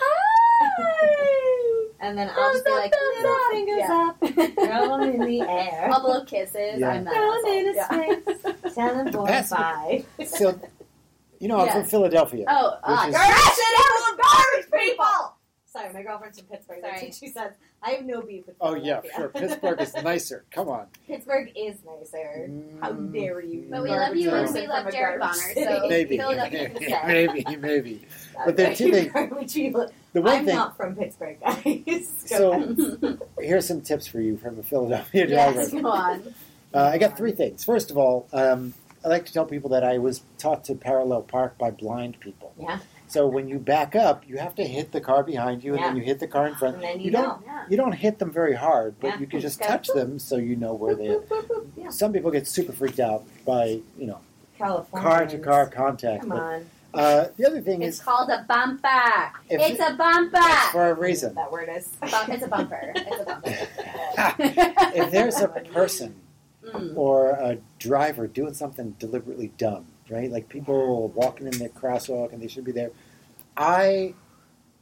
S3: "Hi!"
S2: And then I'll just be like, little fingers up, throw them in the air.
S3: I'll blow kisses.
S1: Yeah.
S3: I'm that
S2: Throw them in
S3: asshole.
S2: his face. Tell him boy
S1: passive-
S2: bye.
S1: So, I'm from Philadelphia.
S3: Oh,
S1: Which is-
S2: garbage people! Sorry, my girlfriend's from Pittsburgh.
S3: Sorry.
S2: That's what she says. I have no beef with
S1: Oh, yeah,
S2: Philadelphia.
S1: sure. Pittsburgh is nicer. Come on.
S2: Pittsburgh is nicer. How dare you?
S3: But we love you and
S2: Garbage
S3: we
S2: person
S3: love
S2: from a
S3: Jared
S2: garbage
S3: Bonner,
S2: city.
S3: so
S1: Maybe.
S3: Philadelphia can stay.
S1: Maybe. But there are two things.
S2: Garbage people.
S1: The one
S2: I'm
S1: thing,
S2: not from Pittsburgh, guys.
S1: so here's some tips for you from a Philadelphia
S3: Yes,
S1: driver.
S3: go on.
S1: I got three things. First of all, I like to tell people that I was taught to parallel park by blind people.
S2: Yeah.
S1: So when you back up, you have to hit the car behind you, and then you hit the car in front.
S2: And then
S1: You
S2: know.
S1: don't hit them very hard, but
S2: Yeah.
S1: you can just
S2: Go.
S1: touch them so you know where they are.
S2: Yeah.
S1: Some people get super freaked out by
S2: California.
S1: car-to-car contact.
S2: Come
S1: but,
S2: on.
S1: the other thing
S3: It's
S1: is
S3: called a bumper.
S1: If-
S3: It's a bumper.
S1: that's for a reason.
S2: That word is.
S3: It's a bumper. It's a bumper.
S1: If there's a person or a driver doing something deliberately dumb, right? Like people walking in their crosswalk and they should be there. I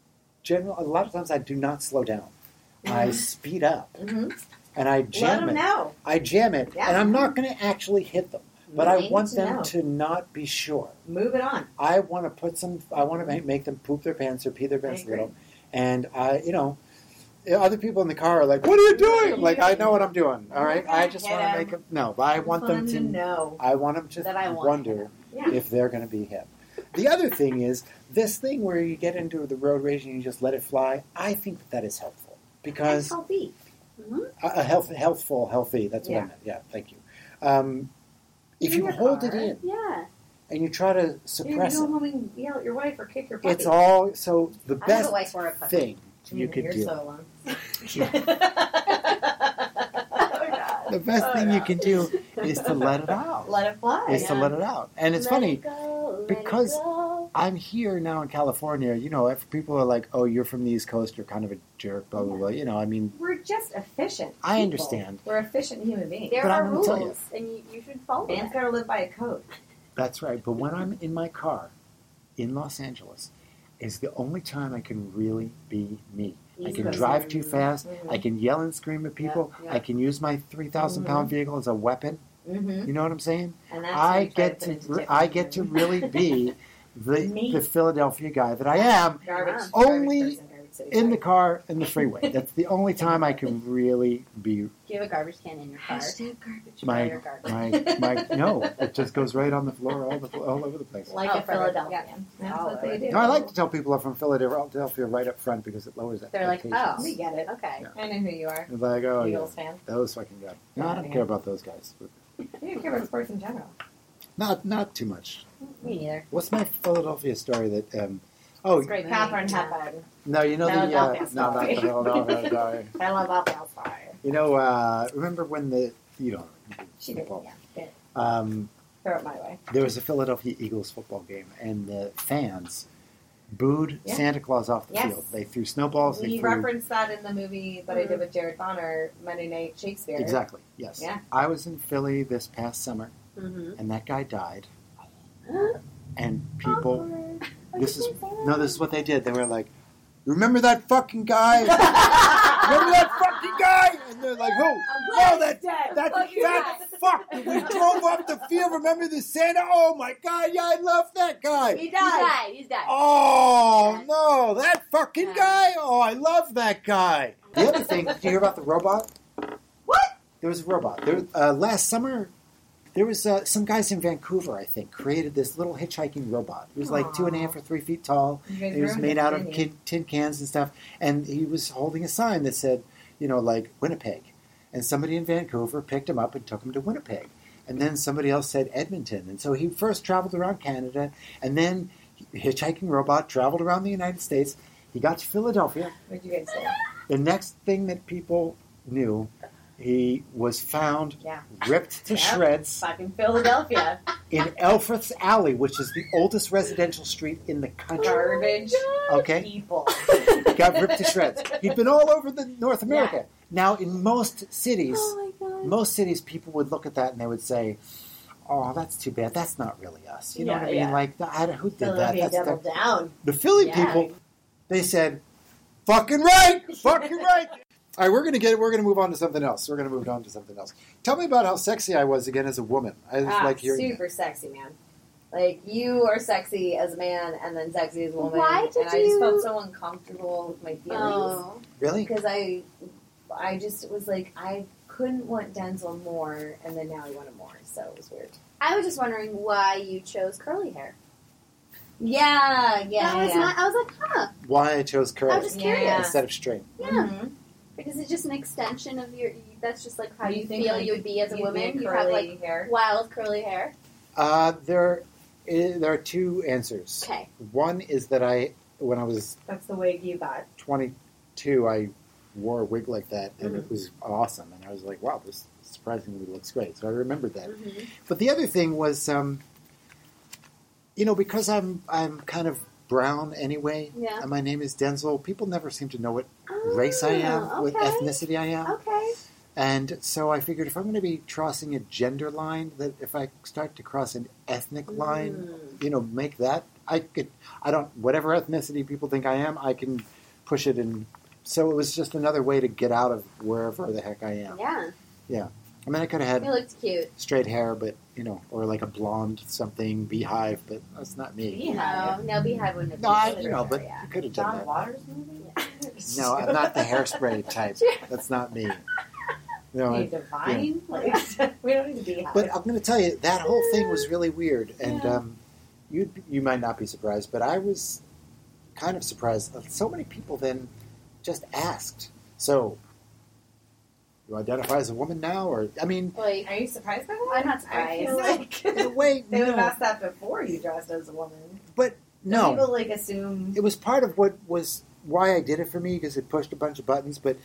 S1: a lot of times I do not slow down. I speed up.
S2: Mm-hmm.
S1: And I jam
S2: Let them
S1: it.
S2: know.
S1: I jam it,
S2: Yeah.
S1: and I'm not going to actually hit them. But
S2: They
S1: I
S2: need
S1: want
S2: to
S1: them
S2: know.
S1: to not be sure.
S2: Move it on.
S1: I want to put some. I want to make them poop their pants or pee their pants a little. And other people in the car are like, "What are you doing?" I'm like, "I know what I'm doing. All right. I just want to make them but I want them to
S2: know.
S1: I want them to
S3: That I want
S1: wonder
S2: Yeah.
S1: if they're going to be hip. The other thing is this thing where you get into the road rage and you just let it fly. I think that is helpful because
S2: healthy.
S1: healthy. That's what I meant. Yeah, thank you. If
S2: In
S1: you
S2: your
S1: hold
S2: car.
S1: it in
S3: Yeah.
S1: and you try to
S2: You
S1: suppress
S2: go
S1: it,
S2: home and yell at your wife or kick your puppy.
S1: it's all so. The
S3: I have
S1: best
S3: a wife or a puppy.
S1: thing you could
S2: You're
S1: do.
S2: so alone.
S1: The best thing you can do is to let it out.
S2: Let it fly.
S1: Is to let it out, and it's funny.
S3: Let
S1: because-
S3: it go.
S1: I'm here now in California. If people are like, "Oh, you're from the East Coast. You're kind of a jerk." Blah blah blah. I mean,
S2: We're just efficient.
S1: I
S2: people.
S1: understand.
S2: We're efficient human beings.
S3: There
S1: But
S3: are
S1: I'm gonna tell
S3: rules, and you should follow
S2: Man's
S3: them.
S2: got to live by a code.
S1: that's right. But when I'm in my car in Los Angeles, is the only time I can really be me. I
S3: East
S1: can
S3: Coast.
S1: drive too fast.
S2: Mhm.
S1: I can yell and scream at people.
S3: Yeah.
S1: I can use my 3,000-pound vehicle as a weapon.
S2: Mm-hmm.
S1: You know what I'm saying?
S2: And that's
S1: I
S2: when you try
S1: get
S2: put into
S1: to
S2: different
S1: I get to
S2: rooms.
S1: really be
S2: Me.
S1: the Philadelphia guy that I am
S2: Garbage.
S1: Only
S2: garbage person, garbage city
S1: in the
S2: guy.
S1: car in the freeway. That's the only time I can really be
S3: Do you have a garbage can in your car?
S2: Hashtag garbage.
S1: my
S3: your garbage.
S1: my no. It just goes right on the floor all over the place.
S2: Like
S3: Oh,
S2: a
S3: perfect.
S2: Philadelphian. That's
S3: Oh,
S2: what they do.
S1: No, I like to tell people I'm from Philadelphia right up front because it lowers
S3: They're like,
S1: expectations.
S3: oh.
S2: We get it.
S3: Okay.
S1: Yeah.
S2: I know who you are.
S1: It's like, oh yeah,
S2: Eagles fan.
S1: those fucking guys. No, I don't care about those guys.
S2: You don't care about sports in general.
S1: Not too much.
S3: Me neither.
S1: What's my Philadelphia story that?
S3: It's great.
S2: Catherine
S3: movie.
S2: Hepburn.
S1: No, you know the
S2: Philadelphia
S1: no, not the
S2: story.
S1: Philadelphia story.
S2: Philadelphia story.
S1: Remember when the
S2: She did.
S1: football.
S2: Yeah.
S1: Um,
S2: Throw it my way.
S1: there was a Philadelphia Eagles football game, and the fans booed
S2: Yeah.
S1: Santa Claus off the
S2: Yes.
S1: field. They threw snowballs.
S2: We
S1: They threw
S2: referenced that in the movie that I did with Jared Bonner, Monday Night Shakespeare.
S1: exactly. Yes.
S2: Yeah.
S1: I was in Philly this past summer,
S3: Mm-hmm.
S1: and that guy died. And people, this is what they did. They were like, "Remember that fucking guy? Remember that fucking guy?" And they're like, "Who? Oh, that fat fuck! We drove up the field. Remember the Santa? Oh my God! Yeah, I love that guy.
S3: He died. He's died.
S1: Oh no, that fucking guy! Oh, I love that guy." The other thing, did you hear about the robot?
S2: What?
S1: There was a robot. Last summer, there was some guys in Vancouver, I think, created this little hitchhiking robot. It was like 2.5 or 3 feet tall.
S2: You guys
S1: It was
S2: ruined
S1: made
S2: it,
S1: out of
S2: didn't you?
S1: tin cans and stuff. And he was holding a sign that said, like Winnipeg. And somebody in Vancouver picked him up and took him to Winnipeg. And then somebody else said Edmonton. And so he first traveled around Canada, and then hitchhiking robot traveled around the United States. He got to Philadelphia.
S2: What'd you guys say?
S1: The next thing that people knew, he was found,
S2: Yeah.
S1: ripped to
S2: Yep.
S1: shreds
S2: Fucking Philadelphia.
S1: in Elfreth's Alley, which is the oldest residential street in the country.
S2: Garbage
S1: Okay?
S2: people.
S1: Got ripped to shreds. He'd been all over the North America. Now, in most cities,
S3: Oh my god.
S1: most cities, people would look at that and they would say, "Oh, that's too bad. That's not really us." You know
S2: Yeah,
S1: what I mean?
S2: yeah.
S1: Like, who did that?
S2: Philadelphia
S1: That's
S2: doubled down.
S1: the Philly
S3: Yeah.
S1: people. They said, "Fucking right, fucking right." All right, we're gonna move on to something else. Tell me about how sexy I was again as a woman. I just like hearing
S2: super sexy, man. Like, you are sexy as a man and then sexy as a woman.
S3: Why did
S2: and I just
S3: you-
S2: felt so uncomfortable with my feelings.
S3: Oh.
S1: that. Really?
S2: Because I just was like, I couldn't want Denzel more, and then now I want him more, so it was weird.
S3: I was just wondering why you chose curly hair.
S2: Yeah,
S3: That was not. I was like, huh.
S1: Why I chose curly
S3: I was just
S2: Yeah.
S3: curious.
S1: instead of straight?
S3: Yeah.
S2: Mhm.
S3: Because it's just an extension of your. That's just like how
S2: You
S3: you
S2: think,
S3: feel
S2: like,
S3: you would be as a
S2: You'd
S3: woman.
S2: be
S3: You have
S2: curly
S3: like
S2: hair.
S3: wild curly hair.
S1: There are two answers.
S3: Okay.
S1: One is that when I was
S2: That's the wig you got.
S1: 22, I wore a wig like that, and
S3: Mm-hmm.
S1: it was awesome. And I was like, "Wow, this surprisingly looks great." So I remembered that.
S3: Mm-hmm.
S1: But the other thing was, because I'm kind of brown anyway.
S3: Yeah.
S1: And my name is Denzel. People never seem to know what race I am, what ethnicity I am.
S3: Okay.
S1: And so I figured if I'm going to be crossing a gender line, that if I start to cross an ethnic line, make that, whatever ethnicity people think I am, I can push it in. So it was just another way to get out of wherever the heck I am.
S3: Yeah.
S1: I mean, I could have
S3: You
S1: had
S3: looked cute.
S1: straight hair, but, or like a blonde something, beehive, but that's not me.
S2: Beehive.
S3: No, Beehive wouldn't have
S1: No,
S3: been
S1: but
S3: yeah.
S1: you could have done
S2: John
S1: that.
S2: Waters movie?
S1: No, I'm not the hairspray type. That's not me. No,
S2: Hey, Divine? Like, we don't need to be
S1: but I'm going to tell you, that whole thing was really weird, and you might not be surprised, but I was kind of surprised. So many people then just asked, so, you identify as a woman now? Or, I mean...
S3: Like,
S2: Are you surprised by that?
S3: I'm not
S2: I
S3: surprised.
S2: feel like
S1: in a way,
S2: they would have
S1: no.
S2: asked that before you dressed as a woman.
S1: But, no.
S2: People, like, assume...
S1: It was part of what was why I did it for me, because it pushed a bunch of buttons, but,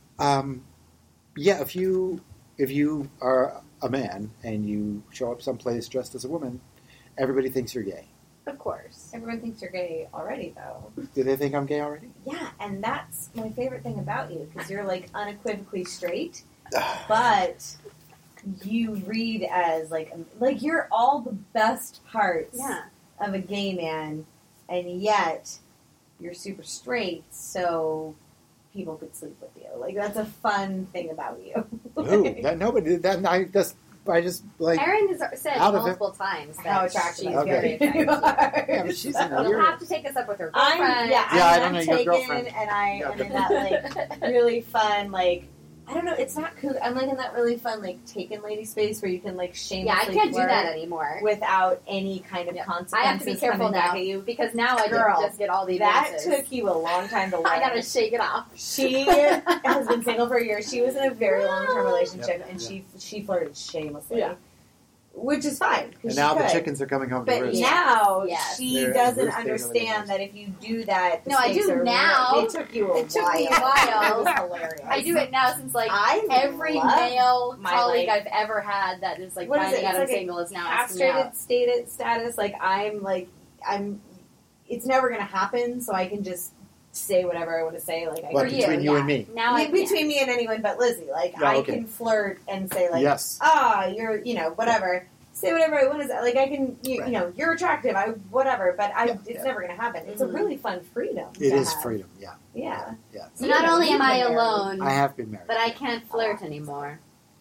S1: yeah, if you are a man and you show up someplace dressed as a woman, everybody thinks you're gay.
S3: of course.
S2: Everyone thinks you're gay already, though.
S1: Do they think I'm gay already?
S2: Yeah, and that's my favorite thing about you, because you're, like, unequivocally straight, but you read as, like, you're all the best parts
S3: Yeah.
S2: of a gay man, and yet you're super straight, so people could sleep with you. Like, that's a fun thing about you.
S1: Ooh, that nobody. That I just like.
S3: Erin has said
S1: Out of it.
S3: multiple times that
S2: How attractive
S3: she's
S1: Okay.
S3: very attractive.
S1: Yeah, but she's in a
S3: You'll
S1: weird.
S3: have to take us up with her girlfriend.
S1: I don't know your
S2: taken,
S1: girlfriend.
S2: and I
S1: Yeah,
S2: am in that, like, really fun, like, I don't know, it's not cool. I'm, like, in that really fun, like, taken lady space where you can, like, shamelessly
S3: Yeah, I can't do
S2: flirt
S3: that anymore.
S2: without any kind of
S3: Yeah.
S2: consequences
S3: I have to be careful
S2: coming back
S3: now
S2: at you.
S3: because now I
S2: Girl,
S3: don't just get all the
S2: That
S3: advances.
S2: took you a long time to learn.
S3: I gotta shake it off.
S2: She has been single for a year. She was in a very long-term relationship,
S1: Yep,
S2: and
S1: yep.
S2: she flirted shamelessly.
S3: Yeah.
S2: Which is fine. 'cause
S1: And
S2: she
S1: now the
S2: could.
S1: chickens are coming home to
S2: But
S1: roost.
S2: now
S3: Yes.
S2: she
S1: They're
S2: doesn't
S1: roosting
S2: understand
S1: over
S2: that if you do that, the
S3: No, I
S2: stakes
S3: do
S2: are
S3: now.
S2: real. It took you a
S3: It took
S2: while.
S3: me a while.
S2: It was hilarious.
S3: I do it now since like
S2: I
S3: every
S2: love
S3: male
S2: my,
S3: colleague
S2: like-
S3: I've ever had that is like
S2: What is
S3: finding
S2: it?
S3: out
S2: It's
S3: I'm
S2: like a
S3: single is now asking me
S2: castrated
S3: out.
S2: status. Like I'm. It's never gonna happen, so I can just say whatever I want to say. Like I
S1: What,
S3: For
S1: between you
S3: yeah.
S1: and me?
S3: Now I
S2: between me and anyone but Lizzie. Like
S1: Yeah,
S2: I
S1: okay.
S2: can flirt and say like,
S1: Yes.
S2: you're, whatever. Say whatever I want to say. Like I can,
S1: Right.
S2: you're attractive. Whatever. But
S1: Yeah,
S2: it's
S1: yeah.
S2: never gonna happen. It's a
S3: Mhm.
S2: really fun freedom.
S1: It
S2: to
S1: is
S2: have.
S1: freedom. Yeah.
S2: Yeah.
S1: Yeah.
S3: So not only am I alone,
S1: I have been married.
S3: but I can't flirt anymore.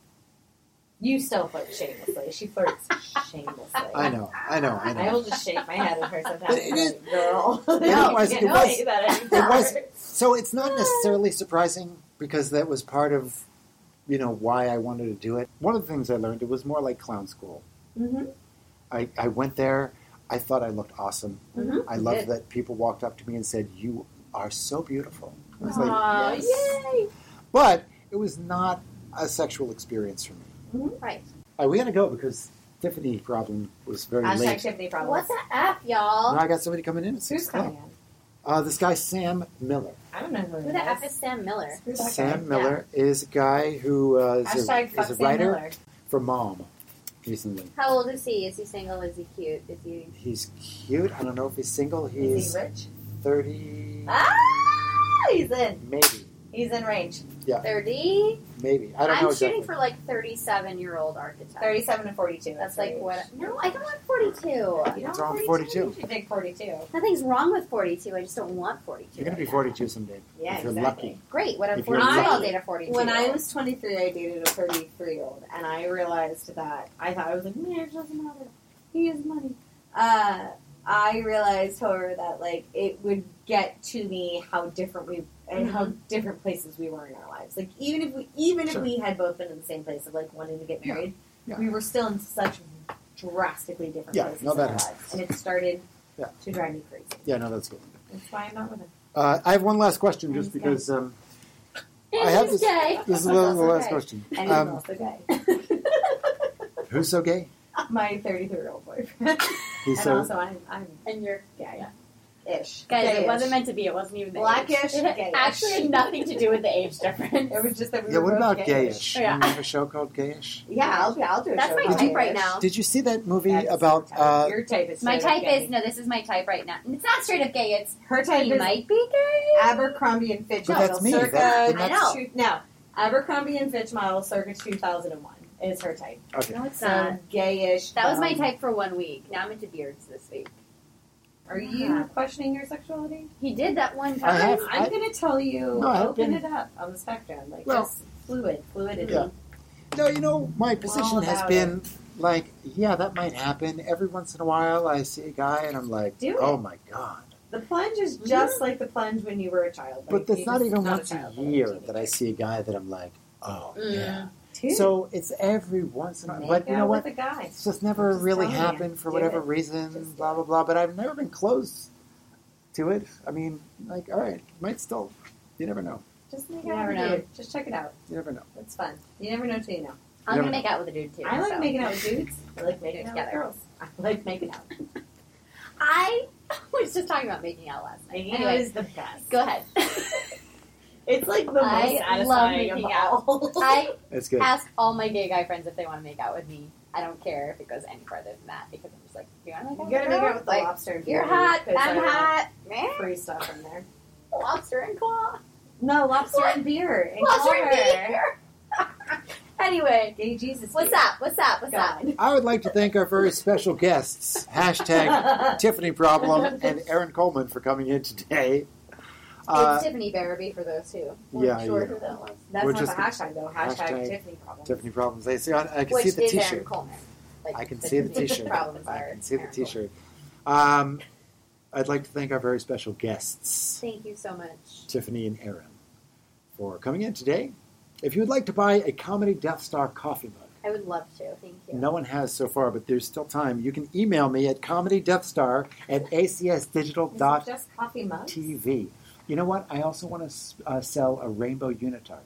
S2: You still flirt shamelessly. She flirts shamelessly.
S1: I know.
S2: I will just shake my head at her sometimes.
S1: But it is-
S2: like, girl.
S1: it
S2: No,
S1: was-
S2: you
S1: it
S2: can't
S1: was-
S2: say that
S1: It
S2: anymore.
S1: was so. It's not necessarily surprising because that was part of, why I wanted to do it. One of the things I learned, it was more like clown school.
S2: Mm-hmm.
S1: I went there. I thought I looked awesome.
S2: Mhm.
S1: I
S2: You
S1: loved
S2: did.
S1: that people walked up to me and said, "You are so beautiful." I was
S2: Aw,
S1: like, "Yes."
S2: yay!
S1: But it was not a sexual experience for me.
S3: Right.
S1: All right, we had to go because Tiffany problem was very
S2: Hashtag
S1: late.
S2: Tiffany problem.
S3: What the F, y'all?
S1: Now I got somebody coming in at 6
S2: Who's
S1: o'clock.
S2: coming in?
S1: This guy Sam Miller.
S2: I don't know who
S3: Who
S2: it
S3: the F
S2: is.
S3: is Sam Miller?
S2: Who's that guy?
S1: Sam Miller is a guy who
S2: Hashtag fuck
S1: is a
S2: Sam
S1: writer
S2: Miller.
S1: for Mom recently.
S3: How old is he? Is he single? Is he cute? Is he?
S1: He's cute. I don't know if he's single.
S2: Is
S1: He's
S2: he rich?
S1: 30,
S2: Ah, he's in.
S1: maybe.
S2: He's in range.
S3: 30?
S1: Maybe. I don't
S3: I'm
S1: know
S3: shooting
S1: exactly.
S3: for like 37-year-old architect.
S2: 37 to 42.
S3: That's like
S2: range.
S3: what? No, I don't want 42.
S2: You
S1: What's
S2: don't
S1: wrong with
S2: 42?
S1: 42?
S2: You should take 42.
S3: Nothing's wrong with 42. I just don't want 42.
S1: You're going to be
S3: right
S1: 42 someday.
S2: Yeah,
S1: if you're
S2: exactly.
S1: lucky.
S3: Great. When I'm
S1: If you're
S3: 42, I'll
S1: lucky.
S3: date a 42.
S2: When I was 23, I dated a 33-year-old, and I realized that I thought I was like, marriage doesn't matter. He has money. I realized, however, that like it would get to me how different we and how different places we were in our lives. Like even if
S1: Sure.
S2: we had both been in the same place of like wanting to get married,
S1: Yeah.
S2: we were still in such drastically different
S1: Yeah,
S2: places
S1: no,
S2: in
S1: that
S2: our
S1: is-
S2: lives, and it started
S1: Yeah.
S2: to drive me crazy.
S1: Yeah, no, that's good.
S2: That's why I'm not with him.
S1: I have one last question just
S2: He's
S1: because I
S3: And
S1: have
S3: he's
S1: this.
S3: gay.
S1: This is the
S2: That's
S1: last
S2: okay.
S1: question.
S2: And he's also gay.
S1: Who's so gay?
S2: My 33-year-old boyfriend.
S1: He's
S2: And
S1: so.
S2: also, I'm
S3: And you're
S2: gay-ish.
S3: guys.
S2: Gay-ish.
S3: It wasn't meant to be. It wasn't even the
S2: Blackish,
S3: age. It
S2: gayish.
S3: actually had nothing to do with the age difference.
S2: It was just that we
S1: Yeah,
S2: were
S1: what
S2: both
S1: about
S2: gayish.
S1: Gayish?
S3: Yeah.
S1: You have a show called Gayish?
S2: Yeah, I'll do a
S3: That's
S2: show
S3: my
S2: about
S3: type right
S2: gayish.
S3: now.
S1: Did you see that movie
S2: That is
S1: about?
S2: her type. Your type is
S3: My
S2: straight up
S3: type
S2: gay.
S3: is no. This is my type right now. It's not straight up gay. It's
S2: Her type
S3: he
S2: is
S3: might be gay.
S2: Abercrombie and Fitch
S1: But
S2: model
S1: that's me.
S2: circa.
S1: That-
S3: I know.
S2: No, Abercrombie and Fitch model circa 2001 is her type.
S1: Okay.
S3: No, it's
S2: So
S3: not.
S2: gayish.
S3: That was my
S2: bum.
S3: type for 1 week. Now I'm into beards this week.
S2: Are you questioning your sexuality?
S3: He did that one time.
S2: I'm going to tell you, open it up on the spectrum. Like, just fluidity.
S1: Yeah. No, my position has been like, yeah, that might happen. Every once in a while, I see a guy and I'm like, oh my God.
S2: The plunge is just like the plunge when you were a child.
S1: Like, but that's not even once a year that I see a guy that I'm like, oh, yeah. So it's every once in a while. But you know what? It's just never really happened for whatever reason, blah, blah, blah. But I've never been close to it. I mean, like, all right, might still, you never know.
S2: Just make out with a dude. Just check it out.
S1: You never know.
S2: It's fun. You never know till you know.
S3: I'm going to make out with a dude, too.
S2: I like making out with dudes. I like making out with girls. I like making out.
S3: I was just talking about making out last night.
S2: Making out is the best.
S3: Go ahead.
S2: It's like the most satisfying of all.
S3: I
S1: That's good.
S3: ask all my gay guy friends if they want to make out with me. I don't care if it goes any further than that because I'm just like, do you want to make out?
S2: You gotta make out with the lobster and
S3: You're hot. I'm hot.
S2: Free stuff in there.
S3: Lobster and claw.
S2: No, lobster and beer.
S3: Lobster and beer. Anyway,
S2: gay Jesus.
S3: What's up?
S1: I would like to thank our very special guests, #Tiffany Problem and Aaron Coleman, for coming in today.
S3: It's Tiffany Barabee for those who weren't sure who that was.
S2: That's not the hashtag though. Hashtag Tiffany Problems.
S1: Tiffany Problems. I can see the T-shirt.
S3: Aaron Coleman.
S1: I can see the T-shirt.
S3: I
S1: can see the T-shirt. I'd like to thank our very special guests.
S3: Thank you so much,
S1: Tiffany and Aaron, for coming in today. If you would like to buy a Comedy Death Star coffee mug,
S3: I would love to. Thank you.
S1: No one has so far, but there's still time. You can email me at comedydeathstar@acsdigital.tv.
S2: Just coffee mugs?
S1: You know what? I also want to sell a rainbow unitard.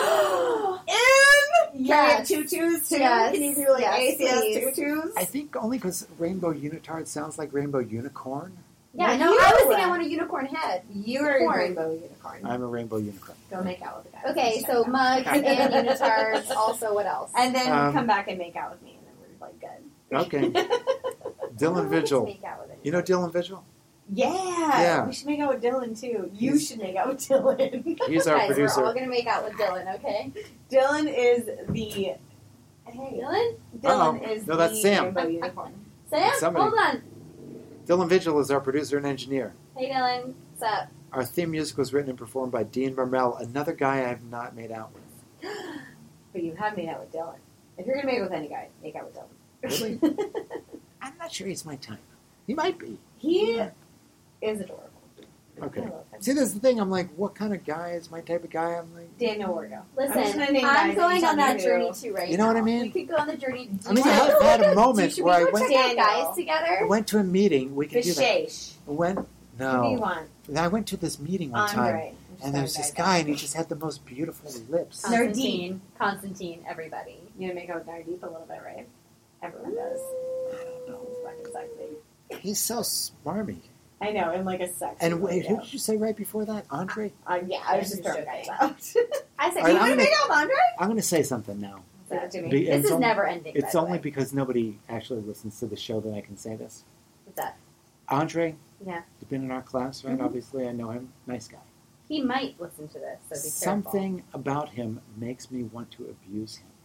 S2: Yes. Tutus too?
S3: Yes.
S2: Can you do like ACS tutus?
S1: I think only because rainbow unitard sounds like rainbow unicorn.
S3: Yeah, I was thinking I want a unicorn head.
S2: You're a rainbow unicorn.
S1: I'm a rainbow unicorn.
S2: Go make out with the guy.
S3: Okay, so mugs and unitards. Also, what else?
S2: And then come back and make out with me, and then we're like good.
S1: Okay. Dylan Vigil.
S3: Make out with
S1: you know Dylan Vigil?
S2: Yeah. We should make out with Dylan too. You should make out with Dylan.
S1: He's our producer.
S3: We're all gonna make out with Dylan, okay?
S2: Dylan is the.
S3: Hey, Dylan.
S2: Dylan is
S1: no, that's Sam.
S2: Rainbow unicorn.
S3: Sam, hold on.
S1: Dylan Vigil is our producer and engineer.
S3: Hey, Dylan. What's up?
S1: Our theme music was written and performed by Dean Marmel, another guy I have not made out with.
S2: But you have made out with Dylan. If you're going to make out with any guy, make out with Dylan.
S1: Really? I'm not sure he's my type. He might be.
S2: He is adorable.
S1: Okay. See, this is the thing. I'm like, what kind of guy is my type of guy? I'm like,
S2: Daniel Wargo.
S3: Listen, I'm going on that journey too right now.
S1: You know what I mean?
S3: We could go on the journey.
S1: I mean, I've had a moment where I went
S3: guys together.
S1: I went to a meeting. We could do that.
S2: Who do you want?
S1: I went to this meeting one time, and there was this guy, and he just had the most beautiful lips.
S3: Constantine, everybody.
S2: You gonna make out with Nardeep a little bit, right? Everyone does.
S1: I don't know.
S2: He's fucking sexy.
S1: He's so smarmy.
S2: I know, and like a sexy.
S1: And wait, who did you say right before that? Andre?
S2: Yeah, I was just throwing guys out.
S3: I said,
S2: do you want to make out with Andre?
S1: I'm going to say something now.
S3: This is never ending.
S1: It's only because nobody actually listens to the show that I can say this.
S3: What's that?
S1: Andre?
S3: Yeah.
S1: He's been in our class, right? Mm-hmm. Obviously, I know him. Nice guy.
S3: He might listen to this, so be
S1: Something about him makes me want to abuse him.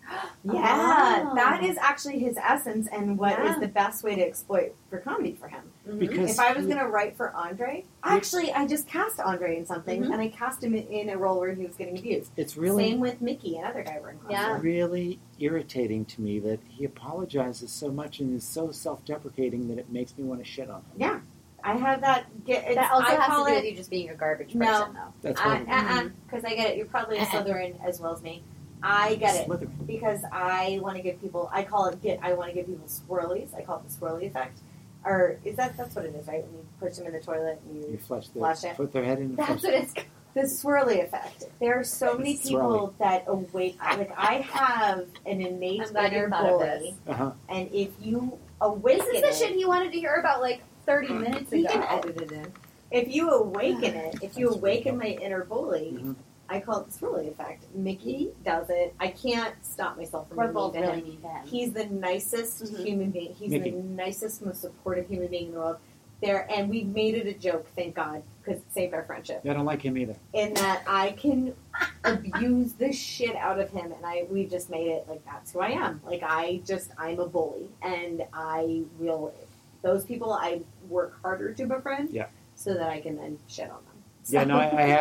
S2: That is actually his essence and what is the best way to exploit for comedy for him.
S1: Because
S2: if I was going to write for Andre, actually, I just cast Andre in something, and I cast him in a role where he was getting abused.
S1: It's really
S2: same with Mickey, another guy we're in class.
S1: It's really irritating to me that he apologizes so much and is so self-deprecating that it makes me want to shit on him.
S2: Yeah. I have that.
S3: That also has to do with you just being a garbage person, though.
S1: That's
S2: because I get it. You're probably a Slytherin as well as me. I get it
S1: Slytherin.
S2: because I want to give people. I want to give people swirlies. I call it the swirly effect. Or that's what it is, right? When you push them in the toilet and you flush it.
S1: Put their head in.
S3: That's what it's called.
S2: The swirly effect. There are so many people that awake. Like I have an innate inner bully, and if you awaken,
S3: this is the shit he wanted to hear about like 30 minutes ago.
S2: He can edit it in. If you awaken my inner bully. I call it the swirly effect. Mickey does it. I can't stop myself from being mean to him. He's the nicest human being. He's the nicest, most supportive human being in the world. And we've made it a joke, thank God, because it saved our friendship.
S1: Yeah, I don't like him either.
S2: In that I can abuse the shit out of him, and we've just made it like that's who I am. Like I'm a bully, and I will those people I work harder to befriend.
S1: Yeah.
S2: So that I can then shit on them. So.
S1: Yeah, no,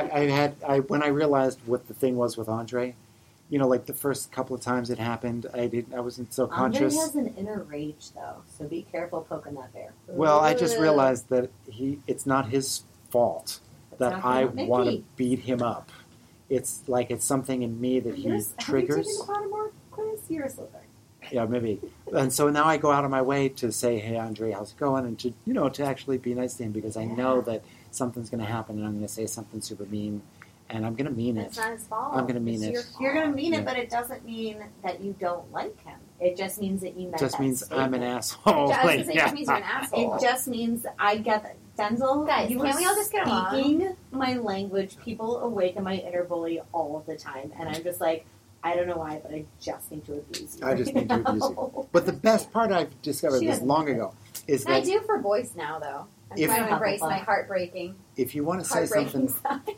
S1: I when I realized what the thing was with Andre, like the first couple of times it happened, I wasn't so conscious.
S2: Andre has an inner rage, though, so be careful poking that bear.
S1: Well, I just realized that it's not his fault that I want to beat him up. It's like it's something in me that he triggers.
S2: Have you taken the Pottermore quiz? You're a Slytherin.
S1: Yeah, maybe. And so now I go out of my way to say, "Hey, Andre, how's it going?" And to actually be nice to him because I know that something's going to happen and I'm going to say something super mean and I'm going to mean it.
S3: It's not his fault.
S1: I'm going to mean it.
S2: You're going to mean it, but it doesn't mean that you don't like him. It just means that you met.
S1: It just means
S2: statement.
S1: I'm an asshole.
S3: It just means you're an asshole.
S2: It just means I get that. Denzel,
S3: guys,
S2: you
S3: can't we all just get along?
S2: Speaking my language, people awaken my inner bully all of the time, and I'm just like, I don't know why, but I just need to abuse you.
S1: I just need to abuse you. But the best part I've discovered this long ago is that
S3: I do for boys now, though. I'm trying to embrace my heartbreaking.
S1: If you want to say something,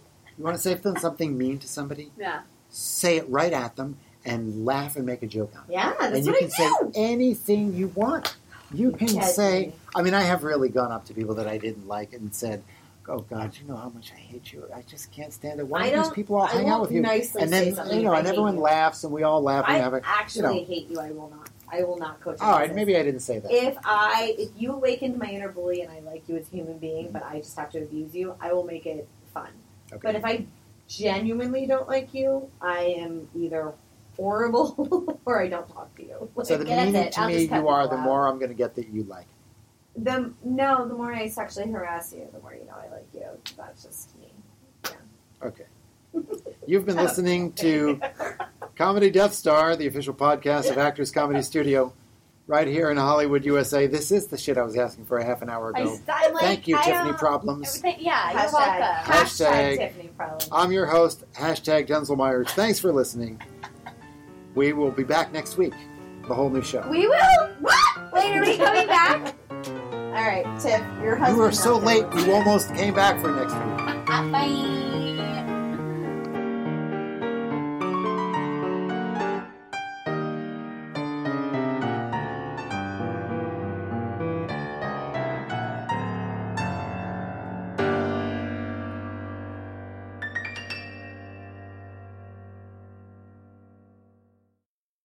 S1: something mean to somebody, say it right at them and laugh and make a joke out of it.
S2: Yeah, that's
S1: and you
S2: what
S1: can say anything you want. You can say, I mean, I have really gone up to people that I didn't like and said, "Oh God, you know how much I hate you. I just can't stand it. Why don't these people all hang out with you?" And then and everyone laughs and we all laugh. And
S2: I actually hate you. I will not. I will not coach you.
S1: All right, maybe I didn't say that.
S2: If you awakened my inner bully and I like you as a human being, but I just have to abuse you, I will make it fun. Okay. But if I genuinely don't like you, I am either horrible or I don't talk to you.
S1: So the meaner to me you are, the more I'm going to get that you like.
S2: The more I sexually harass you, the more you know I like you. That's just me. Yeah.
S1: Okay. You've been listening to Comedy Death Star, the official podcast of Actors Comedy Studio, right here in Hollywood, USA. This is the shit I was asking for a half an hour ago. Thank you, Tiffany Problems.
S3: Yeah, you're welcome.
S2: Hashtag Tiffany Problems.
S1: I'm your host, hashtag Denzel Myers. Thanks for listening. We will be back next week. The whole new show.
S3: We will? What? Wait, are we coming back?
S2: All right, Tiff, your husband.
S1: You were so late, you almost came back for next week.
S3: Bye.